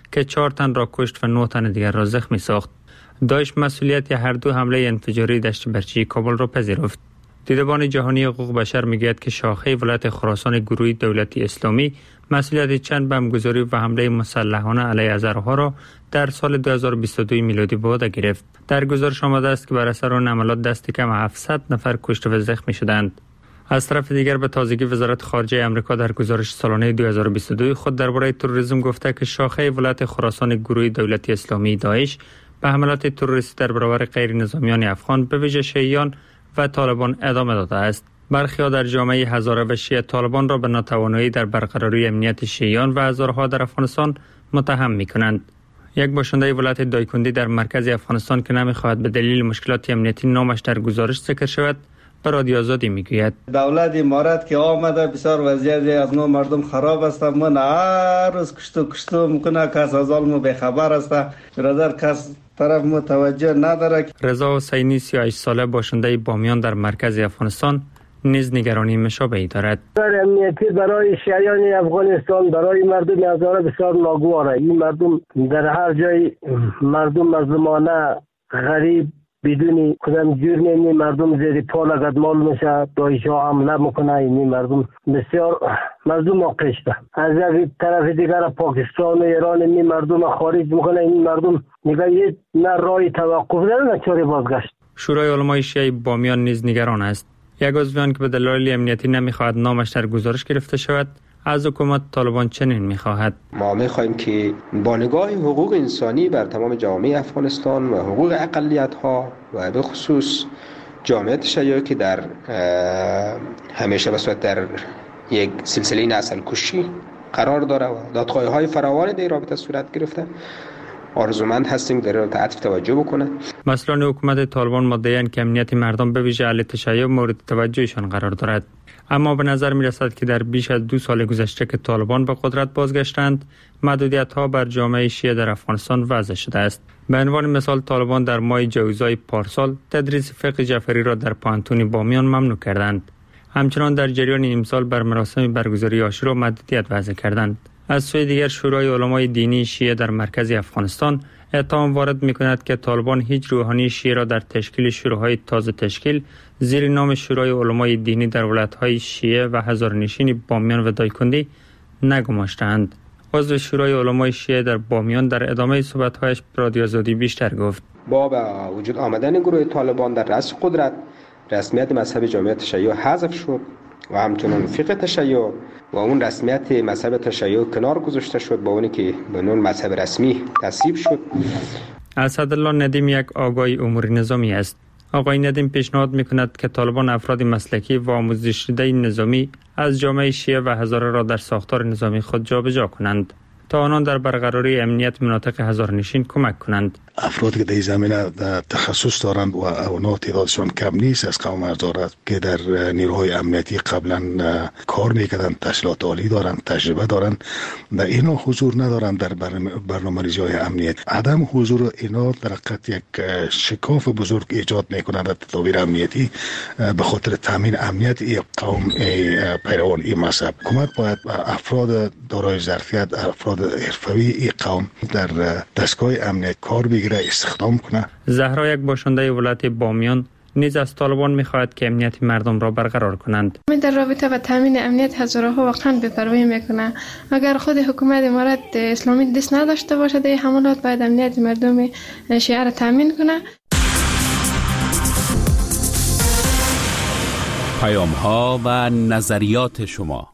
که چهار تن را کشت و نه تن دیگر را زخمی ساخت. داعش مسئولیت هر دو حمله انفجاری دشت برچی کابل را پذیرفت. دیدبان جهانی حقوق بشر میگوید که شاخه ولایت خراسان گروه دولتی اسلامی مسئولیت چند بمبگذاری و حمله مسلحانه علیه آذرها را در سال دو هزار و بیست و دو میلادی به عهده گرفت. در گزارش آمده است که بر اثر آن عملیات دست کم هفتصد نفر کشته و زخمی شدند. از طرف دیگر به تازگی وزارت خارجه آمریکا در گزارش سالانه دو هزار و بیست و دو خود درباره تروریسم گفته که شاخه ولایت خراسان گروه دولتی اسلامی داعش به حملات تروریستی در برابر غیر نظامیان افغان به ویژه شیعیان و طالبان ادامه داده است. برخی‌ها در جامعه هزاره و شیعه طالبان را به ناتوانایی در برقراری امنیت شیعیان و هزارها در افغانستان متهم می‌کنند. یک باشنده ولایت دایکندی در مرکز افغانستان که نمی‌خواهد به دلیل مشکلات امنیتی نامش در گزارش ذکر شود، به رادیو آزادی میگوید دولت امارات که آمده بسیار وضعیت از نو مردم خراب است. من هر روز کشتو کشتو میکنه، کس از حال به خبر است، برادر کس طرف متوجه نداره. رضا حسینی سی و هشت ساله باشنده بامیان در مرکز افغانستان نیز نگرانی مشابهی دارد. در امنیتی برای شیعیان افغانستان، برای مردم هزاره بسیار ناگواره. این مردم در هر جای مردم مظلومانه غریب بدون کدام جرمی مردم زیر پا لگدمال میشه، دایشا حمله میکنه. این مردم بسیار مردم آقشته. از یک طرف دیگر پاکستان و ایران این مردم خارج میکنه. این مردم میگه نه راه توقف داره نه چاره بازگشت. شورای علمای شیعه بامیان نیز نگران است. یک عضو آن که به دلایل امنیتی نمیخواهد نامش در گزارش گرفته شود، از حکومت طالبان چنین میخواهد: ما میخواهیم که با نگاه حقوق انسانی بر تمام جامعه افغانستان و حقوق اقلیت ها و به خصوص جامعه تشیعی که در همیشه به صورت در یک سلسله نسل کشی قرار داره و دادخواهی های فراوان در رابطه صورت گرفته، آرزومند هستیم در رابطه عطف توجه بکنه. مسئولان حکومت طالبان مدعی‌اند که امنیت مردم به ویژه اهل تشیع مورد توجهشان قرار دارد، اما به نظر می رسد که در بیش از دو سال گذشته که طالبان به قدرت بازگشتند، محدودیت ها بر جامعه شیعه در افغانستان وضع شده است. به عنوان مثال طالبان در ماه جوزای پارسال تدریس فقه جعفری را در پانتون بامیان ممنوع کردند. همچنان در جریان امسال بر مراسم برگزاری عاشورا محدودیت وضع کردند. از سوی دیگر شورای علمای دینی شیعه در مرکز افغانستان اتهام وارد می‌کند که طالبان هیچ روحانی شیعه را در تشکیل شورای تازه تشکیل زیر نام شورای علمای دینی در ولایت‌های شیعه و هزارنشین بامیان و دایکندی نگماشتند. عضو شورای علمای شیعه در بامیان در ادامه صحبت‌هایش به رادیو آزادی بیشتر گفت: با به وجود آمدن گروه طالبان در رأس قدرت، رسمیت مذهب جامعه تشیع حذف شد و همچنین فقه تشیع و اون رسمیت مذهب تشیع کنار گذاشته شد با اونی که به نوع مذهب رسمی تصویب شد. اسدالله ندیم یک آگاهی امور نظامی است. آقای ندیم پیشنهاد میکند که طالبان افراد مسلکی و آموزش دیده نظامی از جامعه شیعه و هزاره را در ساختار نظامی خود جابجا کنند تا آنان در برقراری امنیت مناطق هزارنشین کمک کنند. افرادی که در این زمینه تخصص دارند و اونا تعدادشان کم نیست از قوم هزاره که در نیروهای امنیتی قبلا کار میکردند، تحصیلات عالی دارند، تجربه دارند، در اینا حضور ندارند در برنامه‌ریزی‌های امنیت. عدم حضور اینا در حقیقت یک شکاف بزرگ ایجاد میکنند در تدابیر امنیتی به خاطر تامین امنیت این قوم پیروان این مذهب. حکومت باید افراد دارای ظرفیت، افراد حرفه‌ای این قوم در دستگاه امنیت کار بگیره، استخدام کنه. زهرا یک باشنده ولایت بامیان نیز از طالبان می‌خواهد که امنیت مردم را برقرار کنند. من در رابطه با تامین امنیت هزاره ها واقعا بی‌پروایی میکنه. اگر خود حکومت امارات اسلامی دست نداشته باشه در حملات، باید امنیت مردم شیعه را تامین کنه. پیام ها و نظریات شما.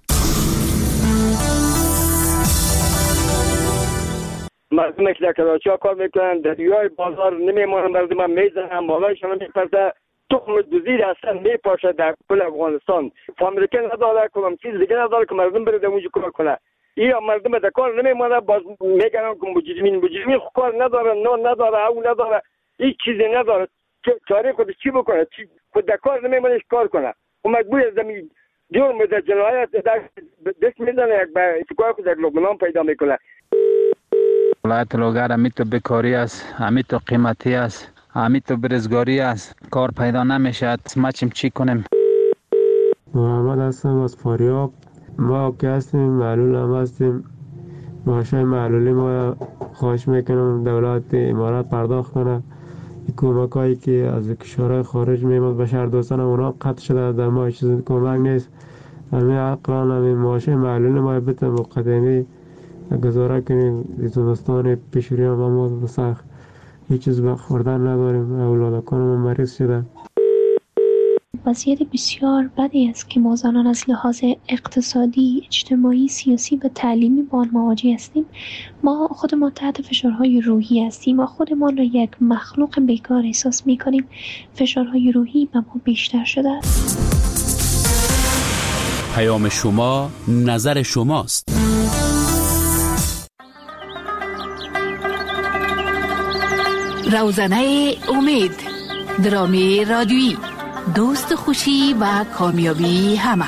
مردم که در کراچی ها کار میکنن در یای بازار نمیمونن، مردم هم میزنن، مالایشان هم میپرده، تخم دوزیر اصلا میپاشه در کل افغانستان. فامیلکه نداره، کلام چیز دیگه نداره که مردم بره در اونجا کار کنه. این مردم در کار نمیمونه، باز میگن که مجرمین مجرمین کار نداره، نه نداره، او نداره، هیچ چیزی نداره. چاره خود چی بکنه؟ خود در کار نمیمونه کار کنه. و مجبور زمین دیور مدر جنایت دست میزنه، یک به اتکار خود در لبنان پیدا میکنه. ولایت لوگر همیتو بکاری است، همیتو قیمتی است، همیتو برزگاری است، کار پیدا نمیشه. ما چیم چی کنیم؟ محمد هستم از فاریاب. ما که هستیم معلول هم هستیم، معاشای معلولی ما خواهش میکنم دولت امارات پرداخت کنه. کمک هایی که از کشورهای خارج میمد به شهر دوستان اونا قطع شده، در ما چیز کمک نیست. همین عقلان همین معاشای معلولی ما بتن مقدمی گزاره کنیم. زمستان پیشوری هم ما بسخت هیچ چیز به خوردن نداریم، اولادکان ما مریض شدن. وضعیت بسیار بدی است که ما زنان از لحاظ اقتصادی، اجتماعی، سیاسی و تعلیمی با آن مواجه هستیم. ما خودمان تحت فشارهای روحی هستیم. ما خودمان را یک مخلوق بیکار احساس می کنیم. فشارهای روحی به ما بیشتر شده است. پیام شما، نظر شماست. روزنه امید، درامی رادیویی، دوست خوشی و کامیابی همه.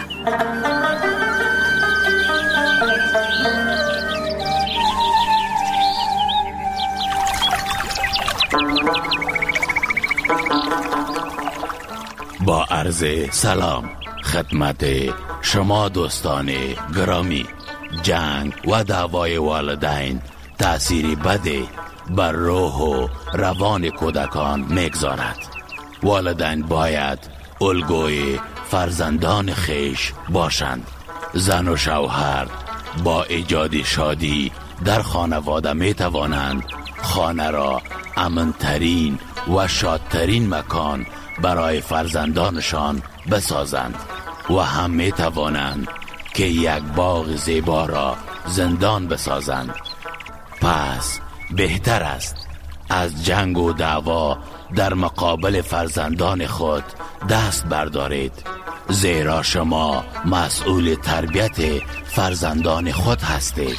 با عرض سلام خدمت شما دوستان گرامی. جنگ و دعوای والدین تأثیری بدی بر روح و روان کودکان میگذارد. والدین باید الگوی فرزندان خیش باشند. زن و شوهر با ایجاد شادی در خانواده می توانند خانه را امن‌ترین و شادترین مکان برای فرزندانشان بسازند و هم می توانند که یک باغ زیبا را زندان بسازند. پس بهتر است از جنگ و دعوا در مقابل فرزندان خود دست بردارید، زیرا شما مسئول تربیت فرزندان خود هستید.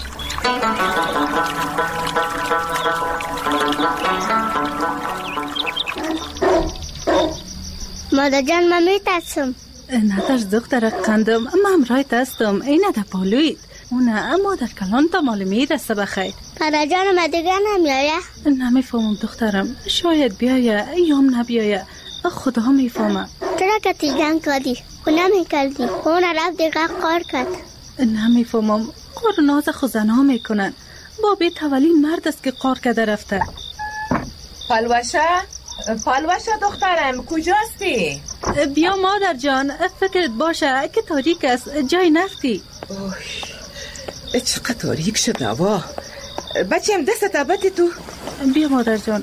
مادر جان من میترسم. ندرس دختر قندم، اما همراهت هستم. اینه ده پالوید اونه اما در کلان تا مال میرسه بخیر. پدر جان ما دیگه نمیایه؟ نمیفهمم دخترم، شاید بیایه یام نبیایه، خدا میفهمه. چرا که تیجن کردی؟ خونه میکردی اون رفت دیگه قار کرد. نمیفهمم، قار ناز خزن ها میکنن. بابی تولی مرد است که قار کرده رفته. پالوشه؟ پالوشه دخترم کجاستی؟ بیا مادر جان، فکرت باشه که تاریک است، جای نفتی. اوه چقدر تاریک شد نوا. بچیم دست تبتی تو. بیا مادر جان،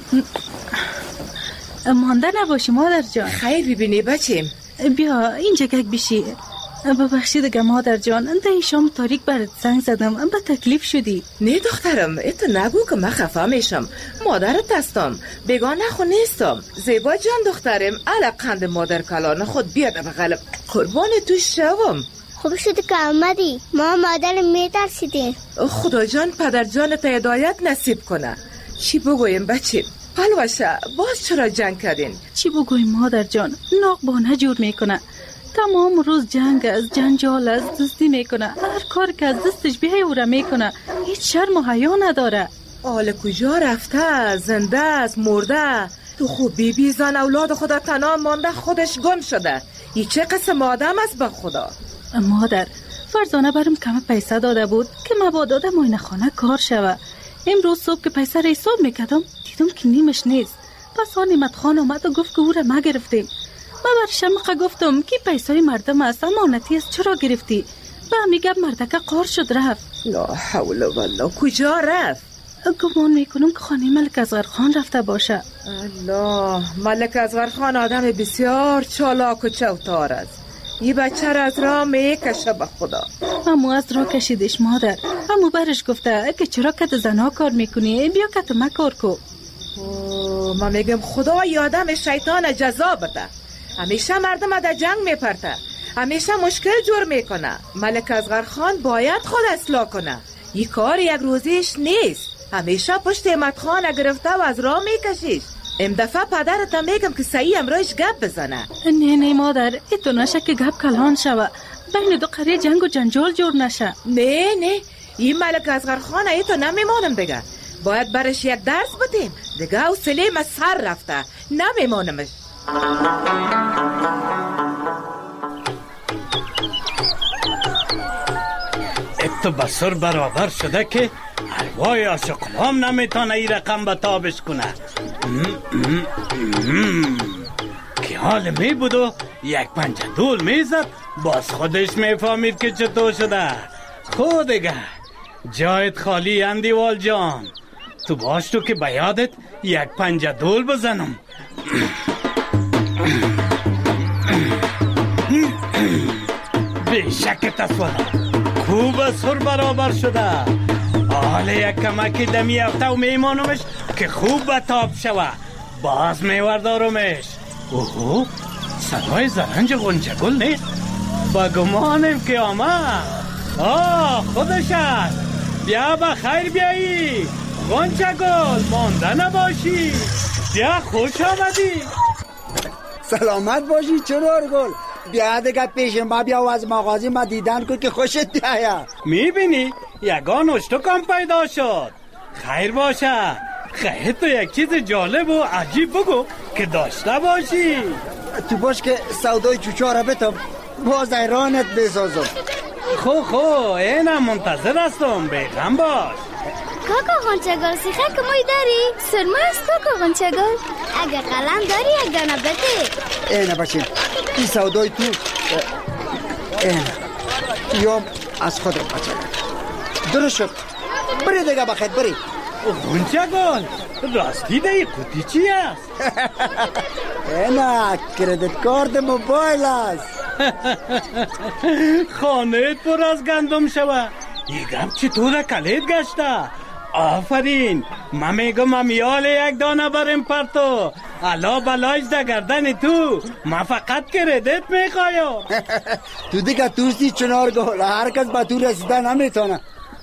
مانده نباشی مادر جان. خیر ببینی بچیم. بیا اینجا گک بشی. ببخشید اگه مادر جان ده شام تاریک برات زنگ زدم، به تکلیف شدی. نه دخترم اتو نگو که من خفه میشم. مادرت هستم، بیگانه خو نیستم. زیبا جان دخترم، علقند مادر کلان خود بیاد بغلم، قربان تو شوم. خوب شد که آمدی، ما مادر میترسیدیم. خدا جان پدر جان تا هدایت نصیب کنه. چی بگویم بچیم؟ پالوشه باز چرا جنگ کردین؟ چی بگویم مادر جان؟ ناقبانه جور میکنه، تمام روز جنگ از جنجال از دزدی میکنه، هر کار که از دستش بیای او را میکنه، هیچ شرم و حیا نداره. حال کجا رفته؟ زنده است مرده؟ تو خوب بی بی زن اولاد خدا تنها مانده، خودش گم شده. این چه قسم آدم است به خدا؟ مادر فرزانه برم کم پیسه داده بود که مبادا در معاینه خانه کار شوه. امروز صبح که پیسه را حساب میکردم دیدم که نیمش نیست. پس آن نعمت خان آمد و گفت که او را ما گرفتیم. من بر شمقه گفتم که پیسه مردم است، امانتی است، چرا گرفتی؟ و میگم مردکه قار شد رفت. لا حول ولا. کجا رفت؟ گمان میکنم که خانه ملک اصغر خان رفته باشه. الله، ملک اصغر خان آدم بسیار چالاک و چوتار است. یه بچه را از راه میکشه به خدا. اما از راه کشیدش مادر. اما برش گفته که چرا که زنها کار میکنی، بیا که تو مکار کو. من میگم خدا یادم شیطان جزا بده. همیشه مردم در جنگ میپرته، همیشه مشکل جور میکنه. ملک اصغر خان باید خود اصلاح کنه. این کار یک روزیش نیست. همیشه پشت امت خان گرفته و از راه میکشیش. ام دفعه پدرت میگم که صحیح امرایش گپ بزنه. نه نه مادر، ایتو نشه که گپ کلان شوه، بین دو قریه جنگ و جنجال جور نشه. نه نه، این ملک اصغر خان ایتو نمیمانم دیگه. باید برش یک درس بدیم دیگه. او سلیم از سر رفته، نمیمانمش. ایتو بسر برابر شده که وای عاشقلام نمیتونه این رقم به تابش کنه. که حال می بود و یک پنجه دول میزد، باز خودش میفهمید که چطور شده. خود دیگه جایت خالی اندیوال جان، تو باش تو که بیادت یک پنجه دول بزنم. بیشک تصویر خوب سر برابر شده. حالا یک کمکی دمی افته و میمانمش که خوب به تاب شوه، باز میوردارمش. اوهو صدای زرنج غنچه گل نیست؟ با گمانم که آمد. آه خودش است. بیا بخیر بیایی غنچه گل، مانده نباشی. بیا خوش آمدی. سلامت باشی چنار گل. بیا دیگه پیش ما بیا و از مغازه ما دیدن کن که خوشت بیاید. میبینی یگان اشتکم پیدا شد. خیر باشه. خیر تو یک چیز جالب و عجیب بگو که داشته باشی. تو باش که سودای چوچاره بتم باز ایرانت بسازم. خو خو اینم منتظر هستم، بیغم باش. کاکا غنچه گل سیخه که موی داری؟ سرما است کاکا غنچه گل. اگه قلم داری یک دانه بده. اینه باشین این سودای تو اینه یوم از خودم بچه درست شد. بری دیگه بخیر بری. غنچه گل راستی ده قوطی چی است؟ اینه کردیت کارت موبایل است. خانه پر از گندم شوه. این گم چطور کلید گشته؟ آفرین. من میگم امیال یک دانه بریم پرتو. الا بلایش ده گردن تو. من فقط کردیت میخوایم. تو دیگه توستی چنار گل، هر کس با تو رسیده نمیتونه.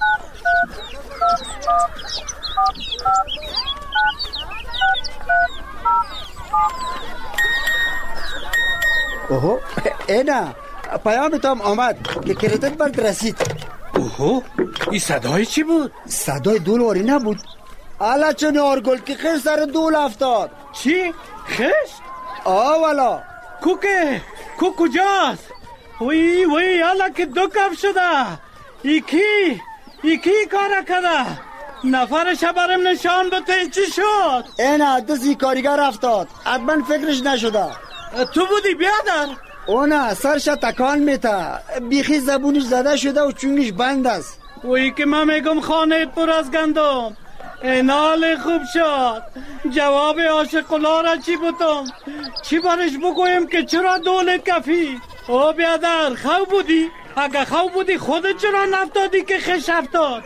اوهو اینا پیامتام آمد که کردیت برد رسید. اوهو این صدای چی بود؟ صدای دولاری نبود. الا چنار گل که خیر سر دول افتاد. چی؟ خشت؟ آه والا. کو که؟ کو کجاست؟ وی وی الا که دو کف شده. ایکی ایکی کارا کده. نفرش برم نشان بده چی شد؟ اینا دستی کاریگر افتاد، حتما فکرش نشده. تو بودی بیادر؟ اونا سرش تکان میته، بیخی زبونش زده شده و چونگش بند است. وی که من میگم خانه پر از گندم. اینال خوب شد. جواب عاشقلا را چی بودم؟ چی برش بگویم که چرا دولت کفی؟ او بیادر خو بودی؟ اگه خو بودی خودت چرا نفتادی که خش افتاد؟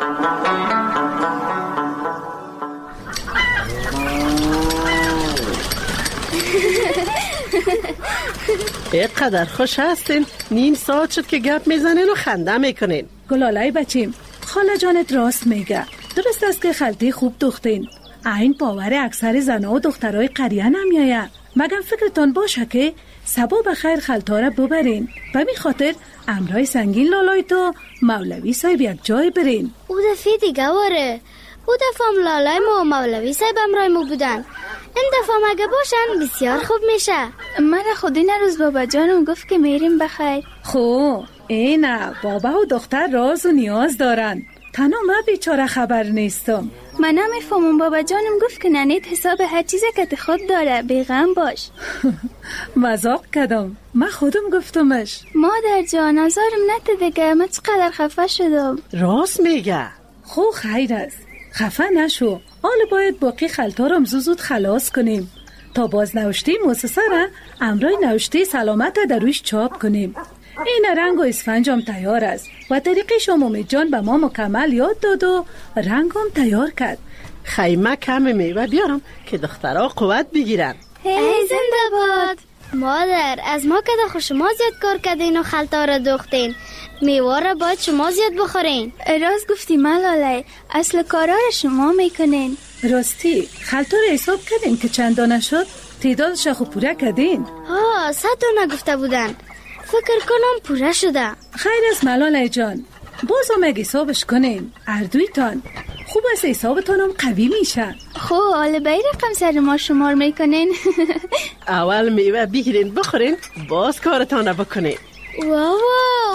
اینقدر خوش هستین، نیم ساعت شد که گپ میزنین و خنده میکنین. گلالای بچیم، خاله جانت راست میگه. درست است که خلطی خوب دوختین. این باور اکثر زنها و دخترای قریه نمیایه. مگم فکرتان باشه که سبا بخیر خلطاره ببرین. به می خاطر امرای سنگین لالای تو مولوی صاحب یک جای برین. او دفعه دیگه واره. او دفعه هم لالای ما و مولوی صاحب امرای ما بودن. این دفعه مگه باشن بسیار خوب میشه. من خودی نروز بابا جانم گفت که میریم بخیر. خو اینه بابا و دختر راز و نیاز دارن. تنها من بیچاره خبر نیستم. من نمیفهمم. بابا جانم گفت که ننیت حساب هر چیزی که خود داره، بیغم باش. مذاق کردم، من خودم گفتمش. مادر جان نظرم نته دیگه، من چقدر خفه شدم. راست میگه. خو خیر است، خفه نشو. حالا باید باقی خلطارم زود خلاص کنیم تا باز نوشته مؤسسه را امرای نوشته سلامت در رویش چاپ کنیم. این رنگ و اسفنجم تیار است و طریقی شما جان به ما مکمل یاد داد و رنگم تیار کرد. خیمه کم میوه بیارم که دخترها قوت بگیرن. ای زنده باد. مادر از ما که ده شما زیاد کار کردین و خلطاره دوختین، میوه را باید شما زیاد بخورین. راست گفتی ملاله، اصل کارا را شما میکنین. راستی خلطاره حساب کردین که چند دانه شد؟ تعدادش خو پوره کردین؟ ها صد دانه گفته بودن، فکر کنم پوره شده. خیر است ملاله جان، باز هم اگه حسابش کنین. اردویتان خوب است، حسابتانم قوی میشه. خو حالا به رقم سر ما شمار میکنین. اول میوه بگیرین بخورین، باز کارتان بکنین. واو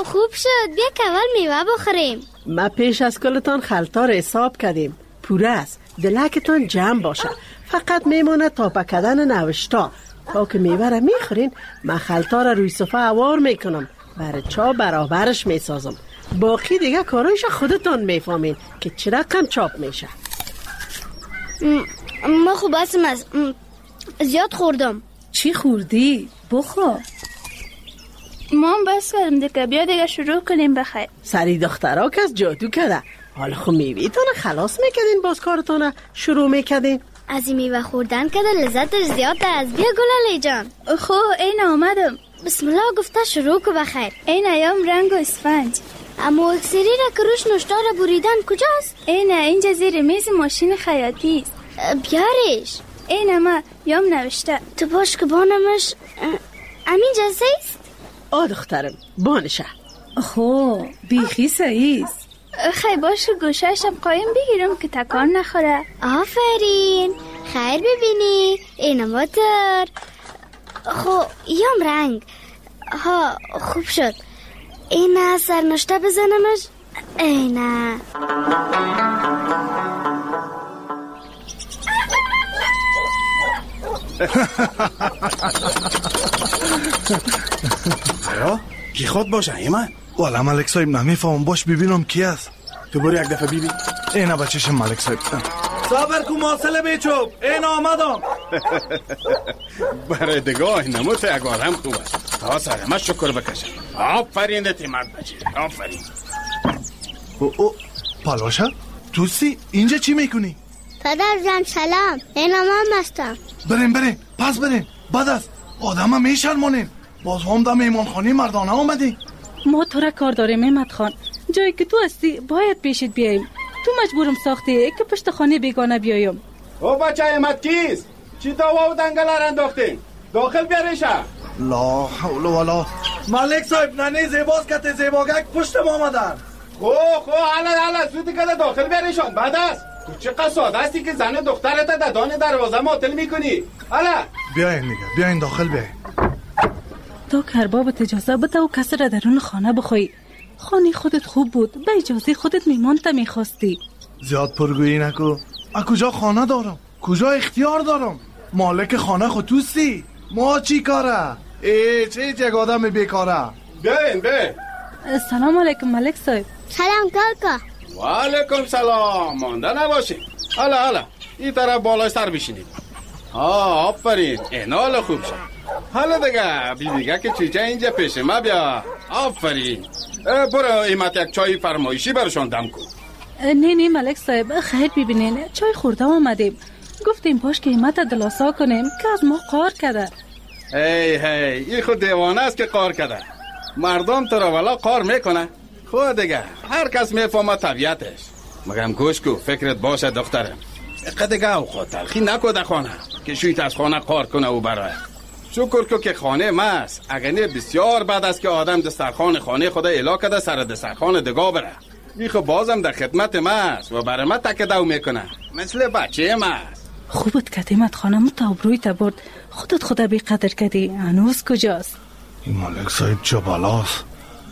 اوه خوب شد، بیا که اول میوه بخوریم. ما پیش از کلتان خلطار حساب کردیم، پوره است. دلکتان جمع باشه، فقط میمونه تاپه کردن نوشتا. تا که میوه را میخورین من خلطار روی صفحه اوار میکنم، برای چا برابرش میسازم. باقی دیگه کارایش خودتان میفهمین که چه رقم چاپ میشه. ما خوب هستم از زیاد خوردم. چی خوردی؟ بخور. ما هم بس کردم دیگه، بیا دیگه شروع کنیم بخیر. سری دخترها که از جادو کرده. حالا خب میویتانه خلاص میکردین باز کارتانه شروع میکردین. از این میوه خوردن که لذتش زیاد از. بیا گلالی جان. خو این آمدم. بسم الله گفته شروع که بخیر. این ایام رنگ و اسفنج. اما اکسری را که روش نشتا را بریدن کجاست؟ این اینجا زیر میز ماشین خیاطی است. بیارش. این اما یام نوشته. تو باش که بانمش امین جزه است؟ آه دخترم بانشه. خو بیخی صحیح است. خیلی باشه گوشهشم قایم بگیرم که تکان نخوره. آفرین، خیر ببینی این موتر. خو یام رنگ ها خوب شد. این سرنشته بزنمش. اینه یا کی خود باشه ایمان؟ والا ملک صاحب نمیفهمم، باش ببینم کی است. تو برو یک دفعه ببین. اینا بچه‌شم ملک صاحب. صبر کو ماسله بیچوب، این آمدم. برای دگاه نموت یک آدم خوب است. تا سرمه شکر بکشم. آفرین تی مرد بچه، آفرین. او او پالاشا توسی اینجا چی میکنی؟ پدر جان سلام، این امام هستم. بریم بریم پس بریم. بعد از آدم هم میشرمونیم. باز هم در میمانخانه مردانه آمدی. ما تو را کار داریم احمد خان. جایی که تو هستی باید پیشت بیاییم. تو مجبورم ساختی که پشت خانه بیگانه بیایم. او بچه احمد کیست؟ چی داوا و دنگل را انداختین؟ داخل بیاریشه. لا حول ولا. ملک صاحب ننه زیباز کت زیباگک پشت ما آمدن. خو خو حالا حالا زودی که داخل بیاریشان. بعد است تو چقدر ساده هستی که زن دخترت در دان دروازه معطل میکنی. حالا بیاین دیگه، بیاین داخل بیاین. تا که اربابت اجازه بده و کسی را درون خانه بخوایی. خانه خودت خوب بود، به اجازه خودت میمانت میخواستی. زیاد پرگویی نکو. از کجا خانه دارم؟ کجا اختیار دارم؟ مالک خانه خود توستی. ما چی کاره؟ ای چه یک آدم بیکاره. بیاین بیاین. سلام علیکم ملک صاحب. سلام کاکا. و علیکم سلام. مانده نباشین. حالا حالا این طرف بالای سر بشینید. آه آفرین، این حال خوب شد. حالا دیگه بیبیگه که چیچه اینجا پیش ما بیا. آفرین. برو ایمت یک چای فرمایشی برشان دم کن. نه نه ملک صاحب خیر ببینین، چای خورده آمدیم. گفتیم باش که ایمت دلاسا کنیم که از ما قار کرده. هی هی این خود دیوانه است که قار کرده. مردم تو را ولا قار میکنه. خود دیگه هر کس میفهمه طبیعتش. مگم گوش کو فکرت باشه دخترم. اقا دیگه او خود تلخی نکو در خانه که شویت از خانه قار کنه او برای. شکر کو که خانه ماست. اگه نه بسیار بد است که آدم دسترخوان خانه خدا الا کده سر دسترخوان دگاه بره. این خب بازم در خدمت ماست و برای ما تکدو میکنه مثل بچه ماست. خوبت کدیمت خانم تا ابروی تبرد. خودت خدا بی قدر کدی. هنوز کجاست؟ این ملک صاحب چه بلاست.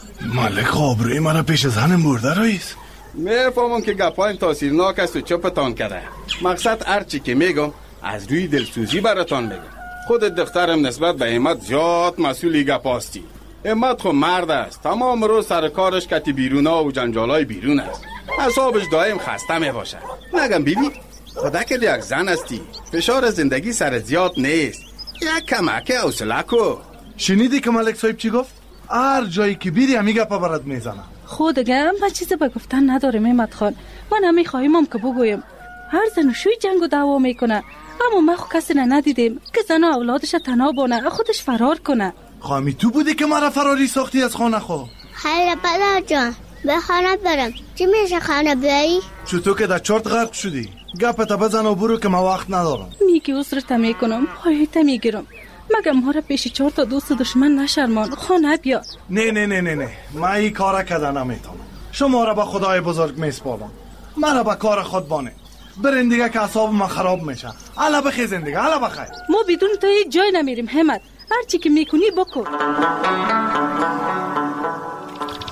ملک آبروی مرا پیش زنم برده رئیس. میفهمم که گپایم تاثیرناک است و چپتان کرده. مقصد هرچی که میگم از روی دلسوزی براتان میگم. خود دخترم نسبت به ایمت زیاد مسئولی گپاستی. ایمت خو مرد است. تمام روز سر کارش کتی بیرونا و جنجالای بیرون است. اعصابش دائم خسته می باشه. نگم بیبی خدا که یک زن استی. فشار زندگی سر زیاد نیست. یک کمک حوصله کو. شنیدی که ملک صاحب چی گفت؟ هر جایی که بیری همی گپا برات میزنه. خود دیگه من چیزی به گفتن ندارم احمد خان. من هم میخوایم که بگویم هر زن شوی جنگ و دعوا میکنه. اما ما خو کسی ندیدیم که زن اولادش تنها بانه خودش فرار کنه. خوامی تو بودی که مرا فراری ساختی از خانه خو؟ خیلی پدر جان به خانه برم. چی میشه خانه بیایی؟ چطور که در چرت غرق شدی؟ گپتا بزن و برو که ما وقت ندارم. میگی عذرت میکنم، پایت میگیرم. مگه ما را پیش چهار تا دوست دشمن نشرمان. خانه بیا. نه نه نه نه نه من این کارا کردن نمیتونم. شما را به خدای بزرگ میسپارم. مرا به کار خود بانه. برین دیگه که اعصاب من خراب میشه. الا بخیزین دیگه، الا بخیر. ما بدون تو هیچ جای نمیریم همت. هر چی که میکنی بکن.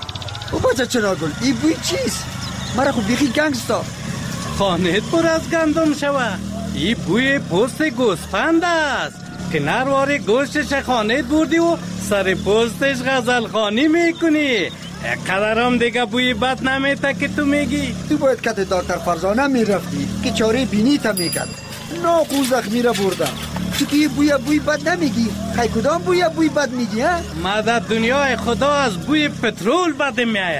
بچه چنارگل این بوی چیست؟ مرا خود بیخی گنگستا. خانه پر از گندم شوه. این بوی پوست گوسفند است که نروار گوشتش خانه بردی و سر پوستش غزل خانی میکنی. قدرم دیگه بوی بد نمیته که تو میگی. تو باید کت دکتر فرزانه میرفتی که چاره بینی تا میکرد. ناقو زخمی را بردم. تو که بوی بوی بد نمیگی. خیلی کدام بوی بوی بد میگی ها؟ ما در دنیای خدا از بوی پترول بد میایه.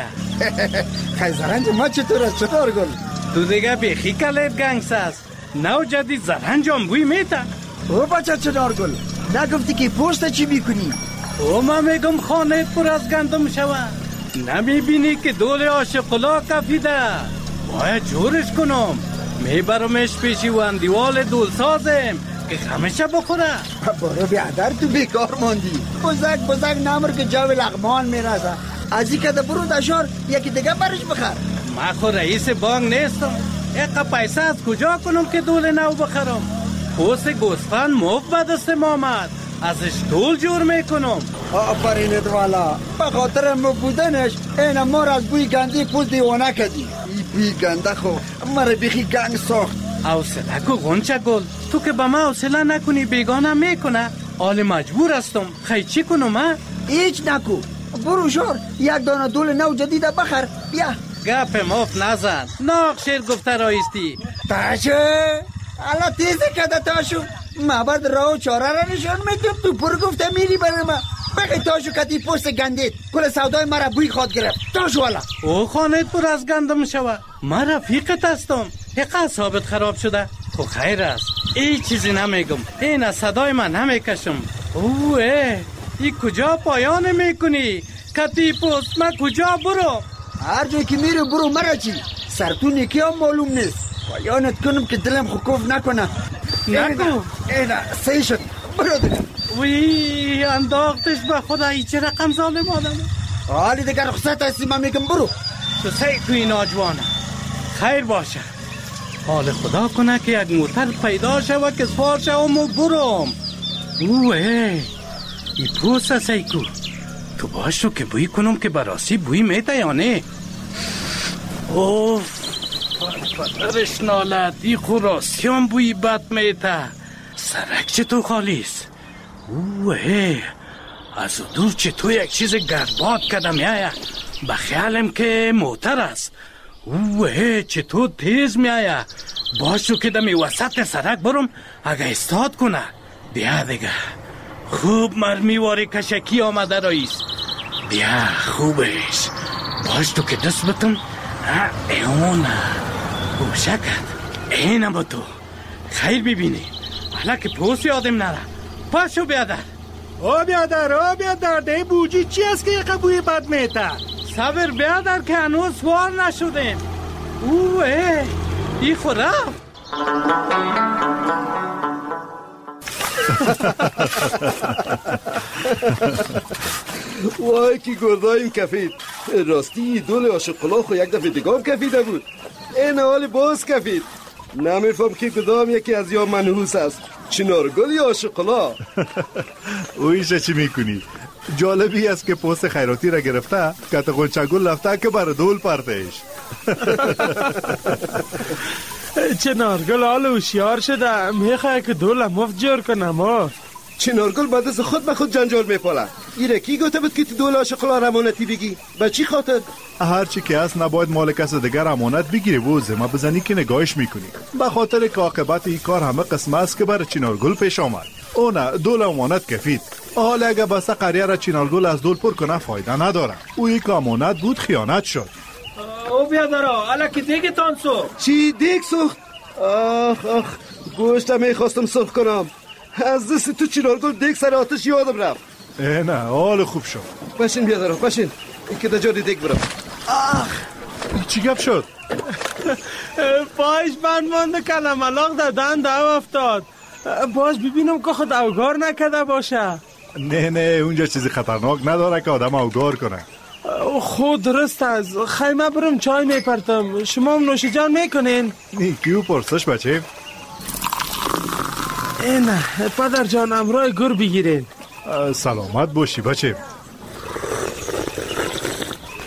خیلی زرنج ما چطور است چطور گل؟ تو دیگه بیخی کلت گنگس است. نو جدید زرنج هم بوی میته. او بچه چنار گل نگفتی که پوست چی میکنی؟ او ما میگم خانه پر از گندم شوه. نمیبینی که دول عاشقلا کفیده. باید جورش کنم. میبرمش پیشی و اندیوال دول سازم که همیشه بخوره. برو بیادر تو بیکار ماندی. بزرگ بزرگ نمر که جو لغمان میرسه. از این که برو دشار یکی دیگه برش بخر. ما خو رئیس بانک نیستم. اقا پیسه از کجا کنم که دول نو بخرم؟ پوست گوسفند مفت به دست آمد. ازش دول جور میکنم. آفرینت والا به خاطر مو بودنش این مار از بوی گندی پوست دیوانه کردی. ای بوی گنده خو مره بیخی گنگ ساخت. حوصله کو غنچه گل. تو که به ما حوصله نکنی بیگانه میکنه. آل مجبور هستم. خیلی چی کنم ها؟ هیچ نکو. برو شور یک دانه دول نو جدید بخر. بیا گپ مفت نزن. ناق شیر گفته رایستی. تاشو حالا تیزی کده تاشو. ما بعد راو چاره را نشان میتونم. تو پر گفته میری برای ما. بخی تاشو کتی پوست گندید. کل سودای مرا بوی خواد گرفت. تاشو والا او خانه پر از گندم شوه. ما رفیقت هستم. حقا ثابت خراب شده. خو خیر است. ای چیزی نمیگم. این از صدای من نمیکشم. اوه ای کجا پایان میکنی؟ کتی پوست ما کجا برو؟ هر جایی که میره برو. مرا چی؟ سرتون یکی هم معلوم نیست. پایانت کنم که دلم خوکوف نکنه. نکو اینا سهی شد. برو دیگه. وی انداختش به خدا. ای چه رقم ظالم آدمه. حالی دیگه رخصت هستی من میگم برو. تو سهی توی ناجوانه. خیر باشه. حال خدا کنه که یک موتر پیدا شوه که سوار شوم و برم. اوه ای پوست سیکو. تو باشو که بوی کنم که براسی بوی میده یا نه. اوف پدرش نالد. ای خوراسی هم بوی بد میده. سرک چطور خالیست؟ اوه از دور چطور یک چیز گرباد کدم میایه. بخیالم که موتر است. اوه چطور تیز میایه. باشو که دمی وسط سرک برم اگه استاد کنه. بیا دیگه خوب مرمیواری کشکی آمده رایست. بیا خوبش. باش تو که دست بتم. ایونه گوشه کرد. اینم با تو خیر ببینی. حالا که پوسی آدم نره. پاشو بیادر. او بیادر او بیادر ده بوجی چی است که یک بوی بد میته؟ صبر بیادر که هنوز سوار نشدیم. اوه ای خورا. وای که گردایم کفید. راستی دول عاشق‌الله خو یک دفعه دیگه هم کفیده بود. این حال باز کفید. نمیفهم که کدام یکی از یا منحوس است. چنارگل یا عاشق‌الله. اویشه چی میکنی؟ جالبی است که پوست خیراتی را گرفته که غنچه‌گل رفته که بر دول پرتش. چنارگل حال هوشیار شده. میخواه که دول مفت جور کنم ها. چنارگل بعد از خود به خود جنجال میپاله. ایره کی گفته بود که تو دول عاشق‌الله امانتی بگی؟ به چی خاطر؟ هر چی که هست نباید مال کس دیگر امانت بگیری و زما بزنی که نگاهش میکنی. به خاطر که عاقبت این کار همه قسم است که بر چنارگل پیش آمد. او نه دول امانت کفید. حالا اگه بسته قریه را چنارگل از دول پر کنه فایده نداره. او یک امانت بود خیانت شد. او بیادرها حالا که دیگه تان سوخت. چی دیگ سوخت؟ آخ آخ گوشتم میخواستم سرخ کنم. از دست تو چنارگل دیگ سر آتش یادم رفت. نه حال خوب شد. بشین بیادرها بشین که در جاری دیگ برم. آخ چی گپ شد؟ پایش بند مانده کلم علاق در دند او افتاد. باز ببینم که خود اوگار نکده باشه. نه نه اونجا چیزی خطرناک نداره که آدم اوگار کنه. خود درست است. خیمه برم چای میپرتم. شما هم نوش جان میکنین؟ نیکیو پرسش بچه. اینه پدر جان امرای گر بگیرین. سلامت باشی بچه.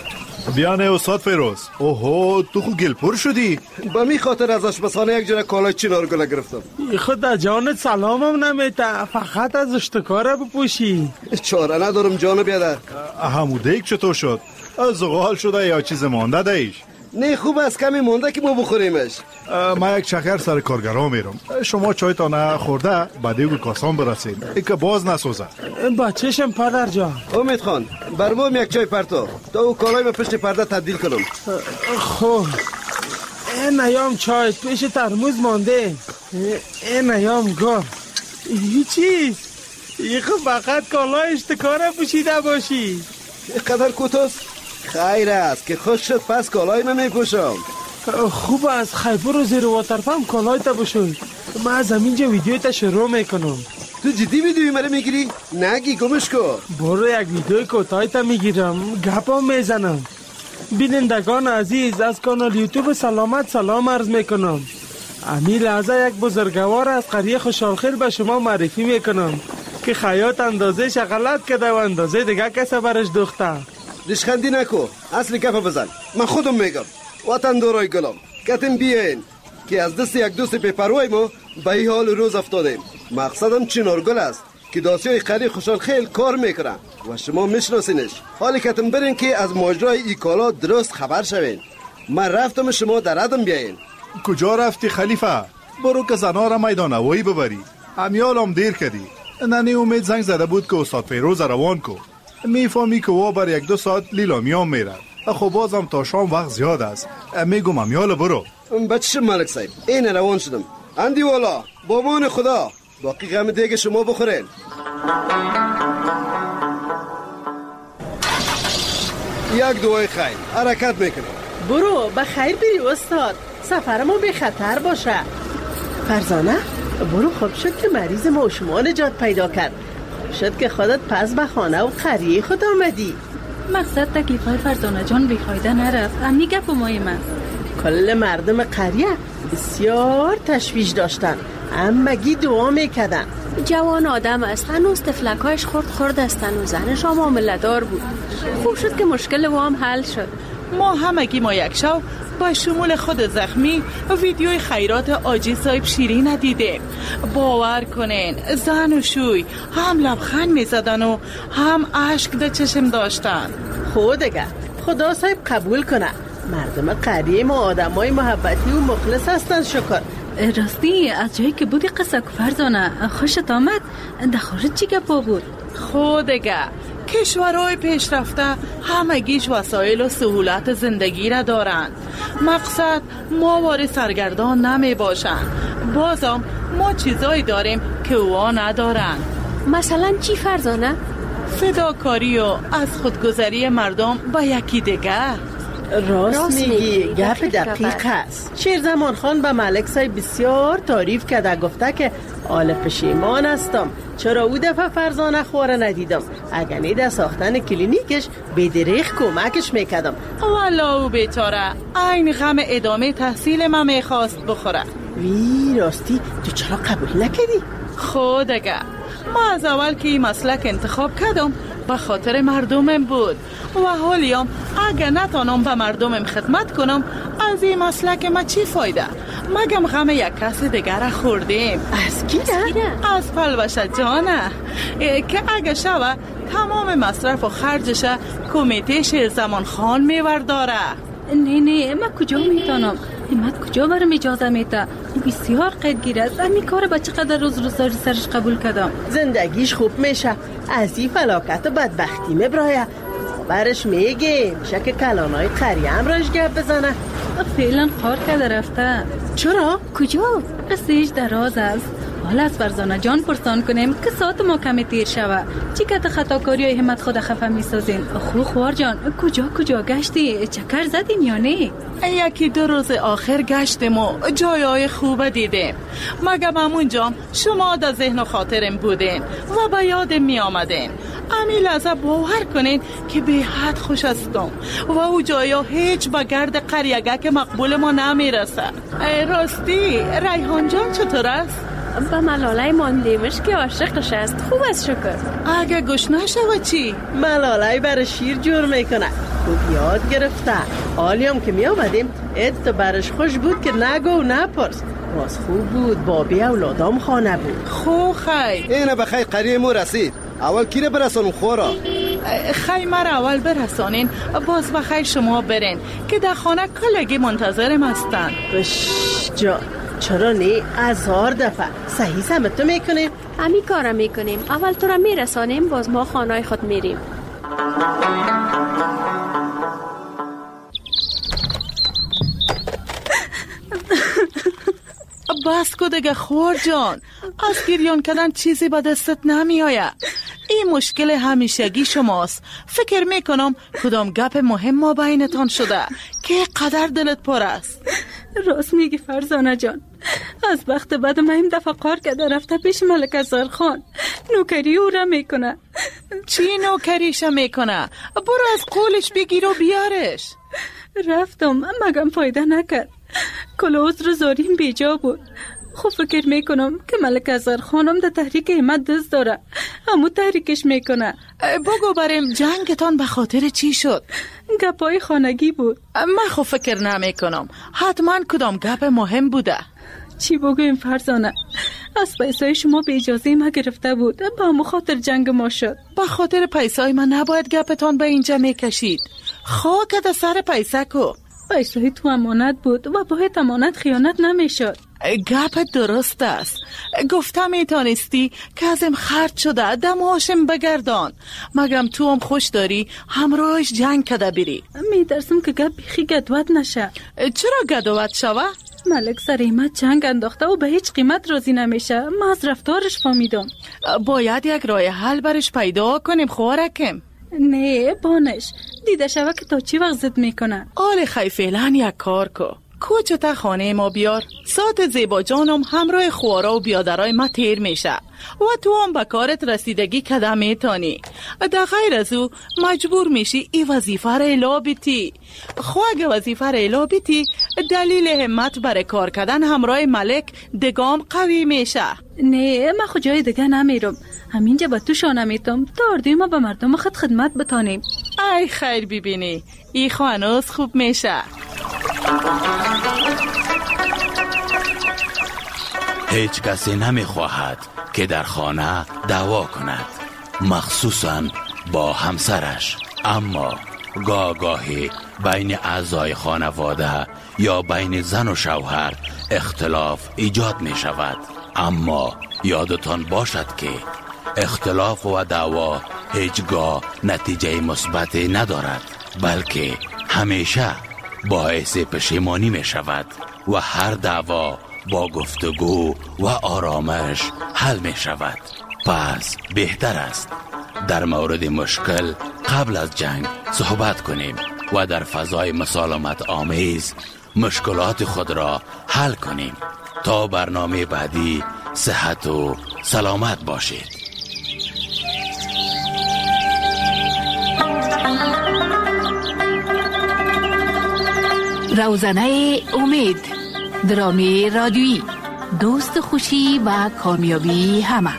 بیانه استاد فیروز. اوهو تو خو گلپور شدی؟ با می خاطر از آشپزخانه یک جوره کالای چنارگل گرفتم. خود در جانت سلامم نمیته، فقط از اشتکاره بپوشی. چاره ندارم جان بیادر. همودیک چطور شد؟ زغال شده یا چیز مانده دیش؟ نه خوب است، کمی مونده که ما بخوریمش. ما یک چکر سر کارگرها میرم. شما چایتان خورده بعد دیگه کاسان برسید ای که باز نسوزه. با چشم پدر جان. امید خان بر ما یک چای پرتو تا او کالای ما پشت پرده تبدیل کنم. خب این ایام چای پیش ترموز مانده. این ایام گار هیچیز. ای خب فقط کالای اشتکاره پوشیده باشی. قدر کوتاست؟ خیر است که خوش شد پس کالای من میپوشم. خوب است، خیبر رو زیر واترپمپ کالای تا بشوی. من از همینجا ویدیو تا شروع میکنم. تو جدی ویدیوی مرا میگیری؟ نگی گمش کن. برو یک ویدیو کوتاه تا میگیرم، گپا میزنم. بینندگان عزیز، از کانال یوتیوب سلامت سلام عرض میکنم. امی لحظه یک بزرگوار از قریه خوشحالخیر به شما معرفی میکنم که خیاط اندازه شغلت کده و اندازه دیگه کسی برش دوخته. دشخندی نکو، اصلی گپ بزن. من خودم میگم وطن دارای گلم کتیم بیاین که از دست یک دوست بی‌پروای ما به این حال روز افتادیم. مقصدم چنارگل است که داسیای قریه خوشحال خیل کار میکنن و شما میشناسینش. حالی کتیم برین که از ماجرای ای کالا درست خبر شوین. من رفتم شما در عدم بیاین. کجا رفتی خلیفه؟ برو که زنا را میدان هوایی ببری. امیالم دیر کردی. ننی امید زنگ زده بود که استاد فیروز روان کو. میفهمی که وا بر یک دو ساعت لیلامیان میره. خب بازم تا شام وقت زیاد است. میگم امیال برو. بچه ملک صاحب این روان شدم. اندی والا با مان خدا باقی غم دیگه شما بخورین. یک دوای خیر حرکت میکنه. برو به خیر بری استاد، سفر ما به خطر باشه. فرزانه برو، خوب شد که مریض ما شما نجات پیدا کرد. خوب شد که خودت پس به خانه و قریه خود آمدی. مقصد تکلیف های فرزانه جان بیفایده نرفت. امی گپ مهم است. کل مردم قریه بسیار تشویش داشتن، امگی دعا میکدن. جوان آدم است، هنوز تفلکایش خورد خورد استن و زنش هم عاملدار بود. خوب شد که مشکل و هم حل شد. ما همگی ما یک شو با شمول خود زخمی ویدیوی خیرات آجی صاحب شیرین ندیدیم. باور کنین زن و شوی هم لبخند میزدن و هم اشک در چشم داشتن. خودگه خدا صاحب قبول کنه. مردم قریه ما آدم های محبتی و مخلص هستن. شکر. راستی از جایی که بودی قصه فرزانه خوشت آمد؟ در خارج چی گپا بود؟ خودگه کشورهای پیشرفته همگیش وسایل و سهولت زندگی را دارند. مقصد ما وار سرگردان نمی باشند. بازم ما چیزایی داریم که اوها ندارند. مثلا چی فرزانه؟ فداکاری و از خودگذری مردم با یکی دیگه. راست, راست میگی، گپ دقیق است. شیرزمان خان به ملک صاحب بسیار تعریف کرده، گفته که آل پشیمان هستم چرا او دفعه فرزانه خوره ندیدم. اگر نیده ساختن کلینیکش به دریخ کمکش میکدم. والا او بیچاره این غم ادامه تحصیل من میخواست بخوره. وی راستی تو چرا قبول نکردی؟ خودگه ما از اول که این مسلک انتخاب کردم به خاطر مردمم بود و حالیم اگه نتانم به مردمم خدمت کنم از این مسلک ما چی فایده؟ مگم غم یک کس دیگر را خوردیم. از کی نه؟ از پلوشت جانه که اگه شوه تمام مصرف و خرجش کمیته شیرزمان خان میورداره. نه نه من کجا میتونم؟ همت کجا برم اجازه میده؟ بسیار قدگیر است. امی کار با چقدر روز روزاری سرش قبول کردم. زندگیش خوب میشه، از این فلاکت و بدبختی مبرایه. برش میگه میشه که کلانای قریه هم راش گپ بزنه. فعلا قار کرده رفته. چرا؟ کجا؟ قصهش دراز است. حالا از فرزانه جان پرسان کنیم که ساعت ما کمی تیر شوه. چی که خطاکاری های همت خود خفه میسازین؟ خو خوار جان کجا کجا گشتی؟ چکر زدین یا نه؟ یکی دو روز آخر گشتیم و جایای خوب دیدیم. مگم همونجا شما در ذهن و خاطرم بودین و به یادم می آمدین. امی لحظه باور کنین که به حد خوش هستم و او جایا هیچ به گرد قریگه که مقبول ما نمی رسه. راستی ریحان جان چطور است؟ به ملالای ماندیمش که عاشقش است. خوب است شکر. اگه گوش نشوه چی؟ ملالای برای شیر جور میکنه. خوب یاد گرفته. حالیم که می آمدیم ات برش خوش بود که نگو و نپرس. باز خوب بود. بابی اولادام خانه بود. خو خی اینه بخیر قریه مو رسید. اول کی رو برسانم خورا؟ خی مرا اول برسانین، باز بخیر شما برین که در خانه کلگی منتظرم هستن. بش جان چرا نی؟ هزار دفعه صحیح سمت تو میکنیم؟ همی کارم میکنیم. اول تو را میرسانیم، باز ما خانه خود میریم. بس کو دیگه خور جان، از گریان کردن چیزی به دستت نمی آید. این مشکل همیشگی شماست. فکر میکنم کدام گپ مهم ما بینتان شده که قدر دلت پر است. راست میگی فرزانه جان. از وقت بعد ما این دفعه قار کرده رفته پیش ملک ازار خان. نوکری او را میکنه. چی نوکریش میکنه؟ برو از قولش بگیر و بیارش. رفتم مگم فایده نکرد. کل عذر زاریم بیجا بود. خوب فکر میکنم که ملک ازار خانم در تحریک همت دست داره. همو تحریکش میکنه. بگو بریم جنگتان به خاطر چی شد؟ گپای خانگی بود. من خوب فکر نمیکنم. حتما کدام گپ مهم بوده. چی بگویم فرزانه؟ از پیسای شما به اجازه ما گرفته بود. به همو خاطر جنگ ما شد. به خاطر پیسای من نباید گپتان به اینجا میکشید. خاک در سر پیسه کو. پیسای تو امانت بود و باید امانت خیانت نمیشد. گپ درست است. گفته میتانستی که ازم خرد شده دم هاشم بگردان. مگم تو هم خوش داری همراهش جنگ کده بری. میترسم که گپ بیخی گدوت نشه. چرا گدوت شوه؟ ملک سر ایمت جنگ انداخته و به هیچ قیمت راضی نمیشه. من از رفتارش فهمیدم. باید یک راه حل برش پیدا کنیم خوارکم. نه بانش دیده شوه که تا چی وقت زد میکنه. آل خی فعلا یک کار کو. کوچو تا خانه ما بیار. ساعت زیبا جانم همراه خوارا و بیادرای ما تیر میشه و تو هم به کارت رسیدگی کده میتانی. در غیر از او مجبور میشی ای وظیفه را الا بیتی. خواهگ وظیفه را الا بیتی دلیل همت برای کار کردن همراه ملک دگام قوی میشه. نه من خود جای دیگه نمیرم. همینجا با تو شانه میتم تا اردوی ما به مردم خود خدمت بتانیم. ای خیر ببینی ای خوانوز خوب میشه. هیچ کسی نمیخواهد که در خانه دعوا کند، مخصوصاً با همسرش. اما گاه گاهی بین اعضای خانواده یا بین زن و شوهر اختلاف ایجاد می شود. اما یادتان باشد که اختلاف و دعوا هیچگاه نتیجه مثبت ندارد، بلکه همیشه باعث پشیمانی می شود و هر دعوا با گفتگو و آرامش حل می شود. پس بهتر است در مورد مشکل قبل از جنگ صحبت کنیم و در فضای مسالمت آمیز مشکلات خود را حل کنیم. تا برنامه بعدی صحت و سلامت باشید. روزنه امید، درامی رادیویی، دوست خوشی و کامیابی همه.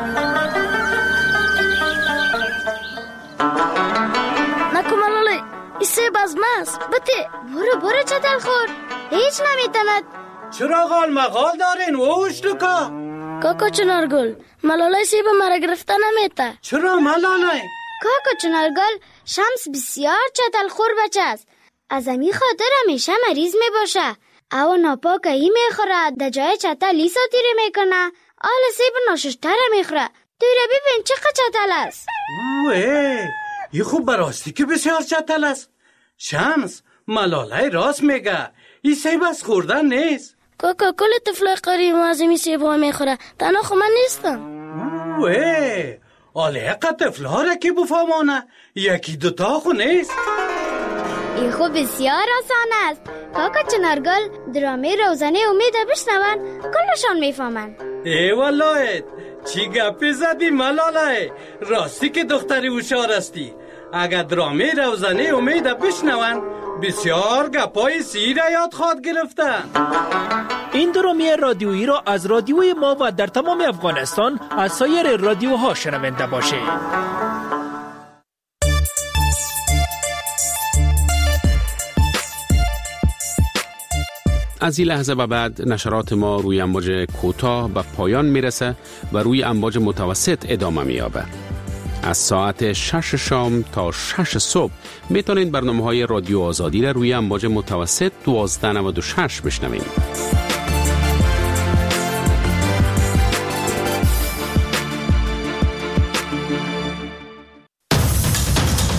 نکو ملاله ایسه بازماست بته برو برو چطل خور هیچ نمیتند. چرا غال مغال دارین ووش لکا؟ کاکا چنارگل ملاله سیب مرا گرفته نمیته. چرا ملاله؟ کاکا چنارگل شمس بسیار چطل خور بچه است. از امی خاطر همیشه مریض می باشه. او ناپاکه ای می خوره در جای چطل لیسا تیره می کنه. آل سیب ناششتره می خوره. دوره ببین چقدر چطل است. اوه ای خوب براستی که بسیار چطل است. شمس ملاله راست میگه. ای سیب از خوردن نیست. کاکا کل طفل قریب از امی سیب ها می خوره. تنها خو من نیستم. اوه آله اقا طفل ها را که بفهمانه یکی دوتا خو نیست. این خوب بسیار آسان است. کاکا چنارگل درامه روزنه امید بشنون کلشان میفهمن. ای والله چی گپی زدی ملاله؟ راستی که دختری هوشیار استی. اگر درامه روزنه امید بشنون بسیار گپای سیر یاد خواد گرفتن. این درامی رادیویی را از رادیوی ما و در تمام افغانستان از سایر رادیوها شنونده باشید. از این لحظه به بعد نشرات ما روی امواج کوتاه به پایان میرسه و روی امواج متوسط ادامه میابه. از ساعت شش شام تا شش صبح میتونید برنامه های رادیو آزادی را روی امواج متوسط دوازده نود و شش بشنوید.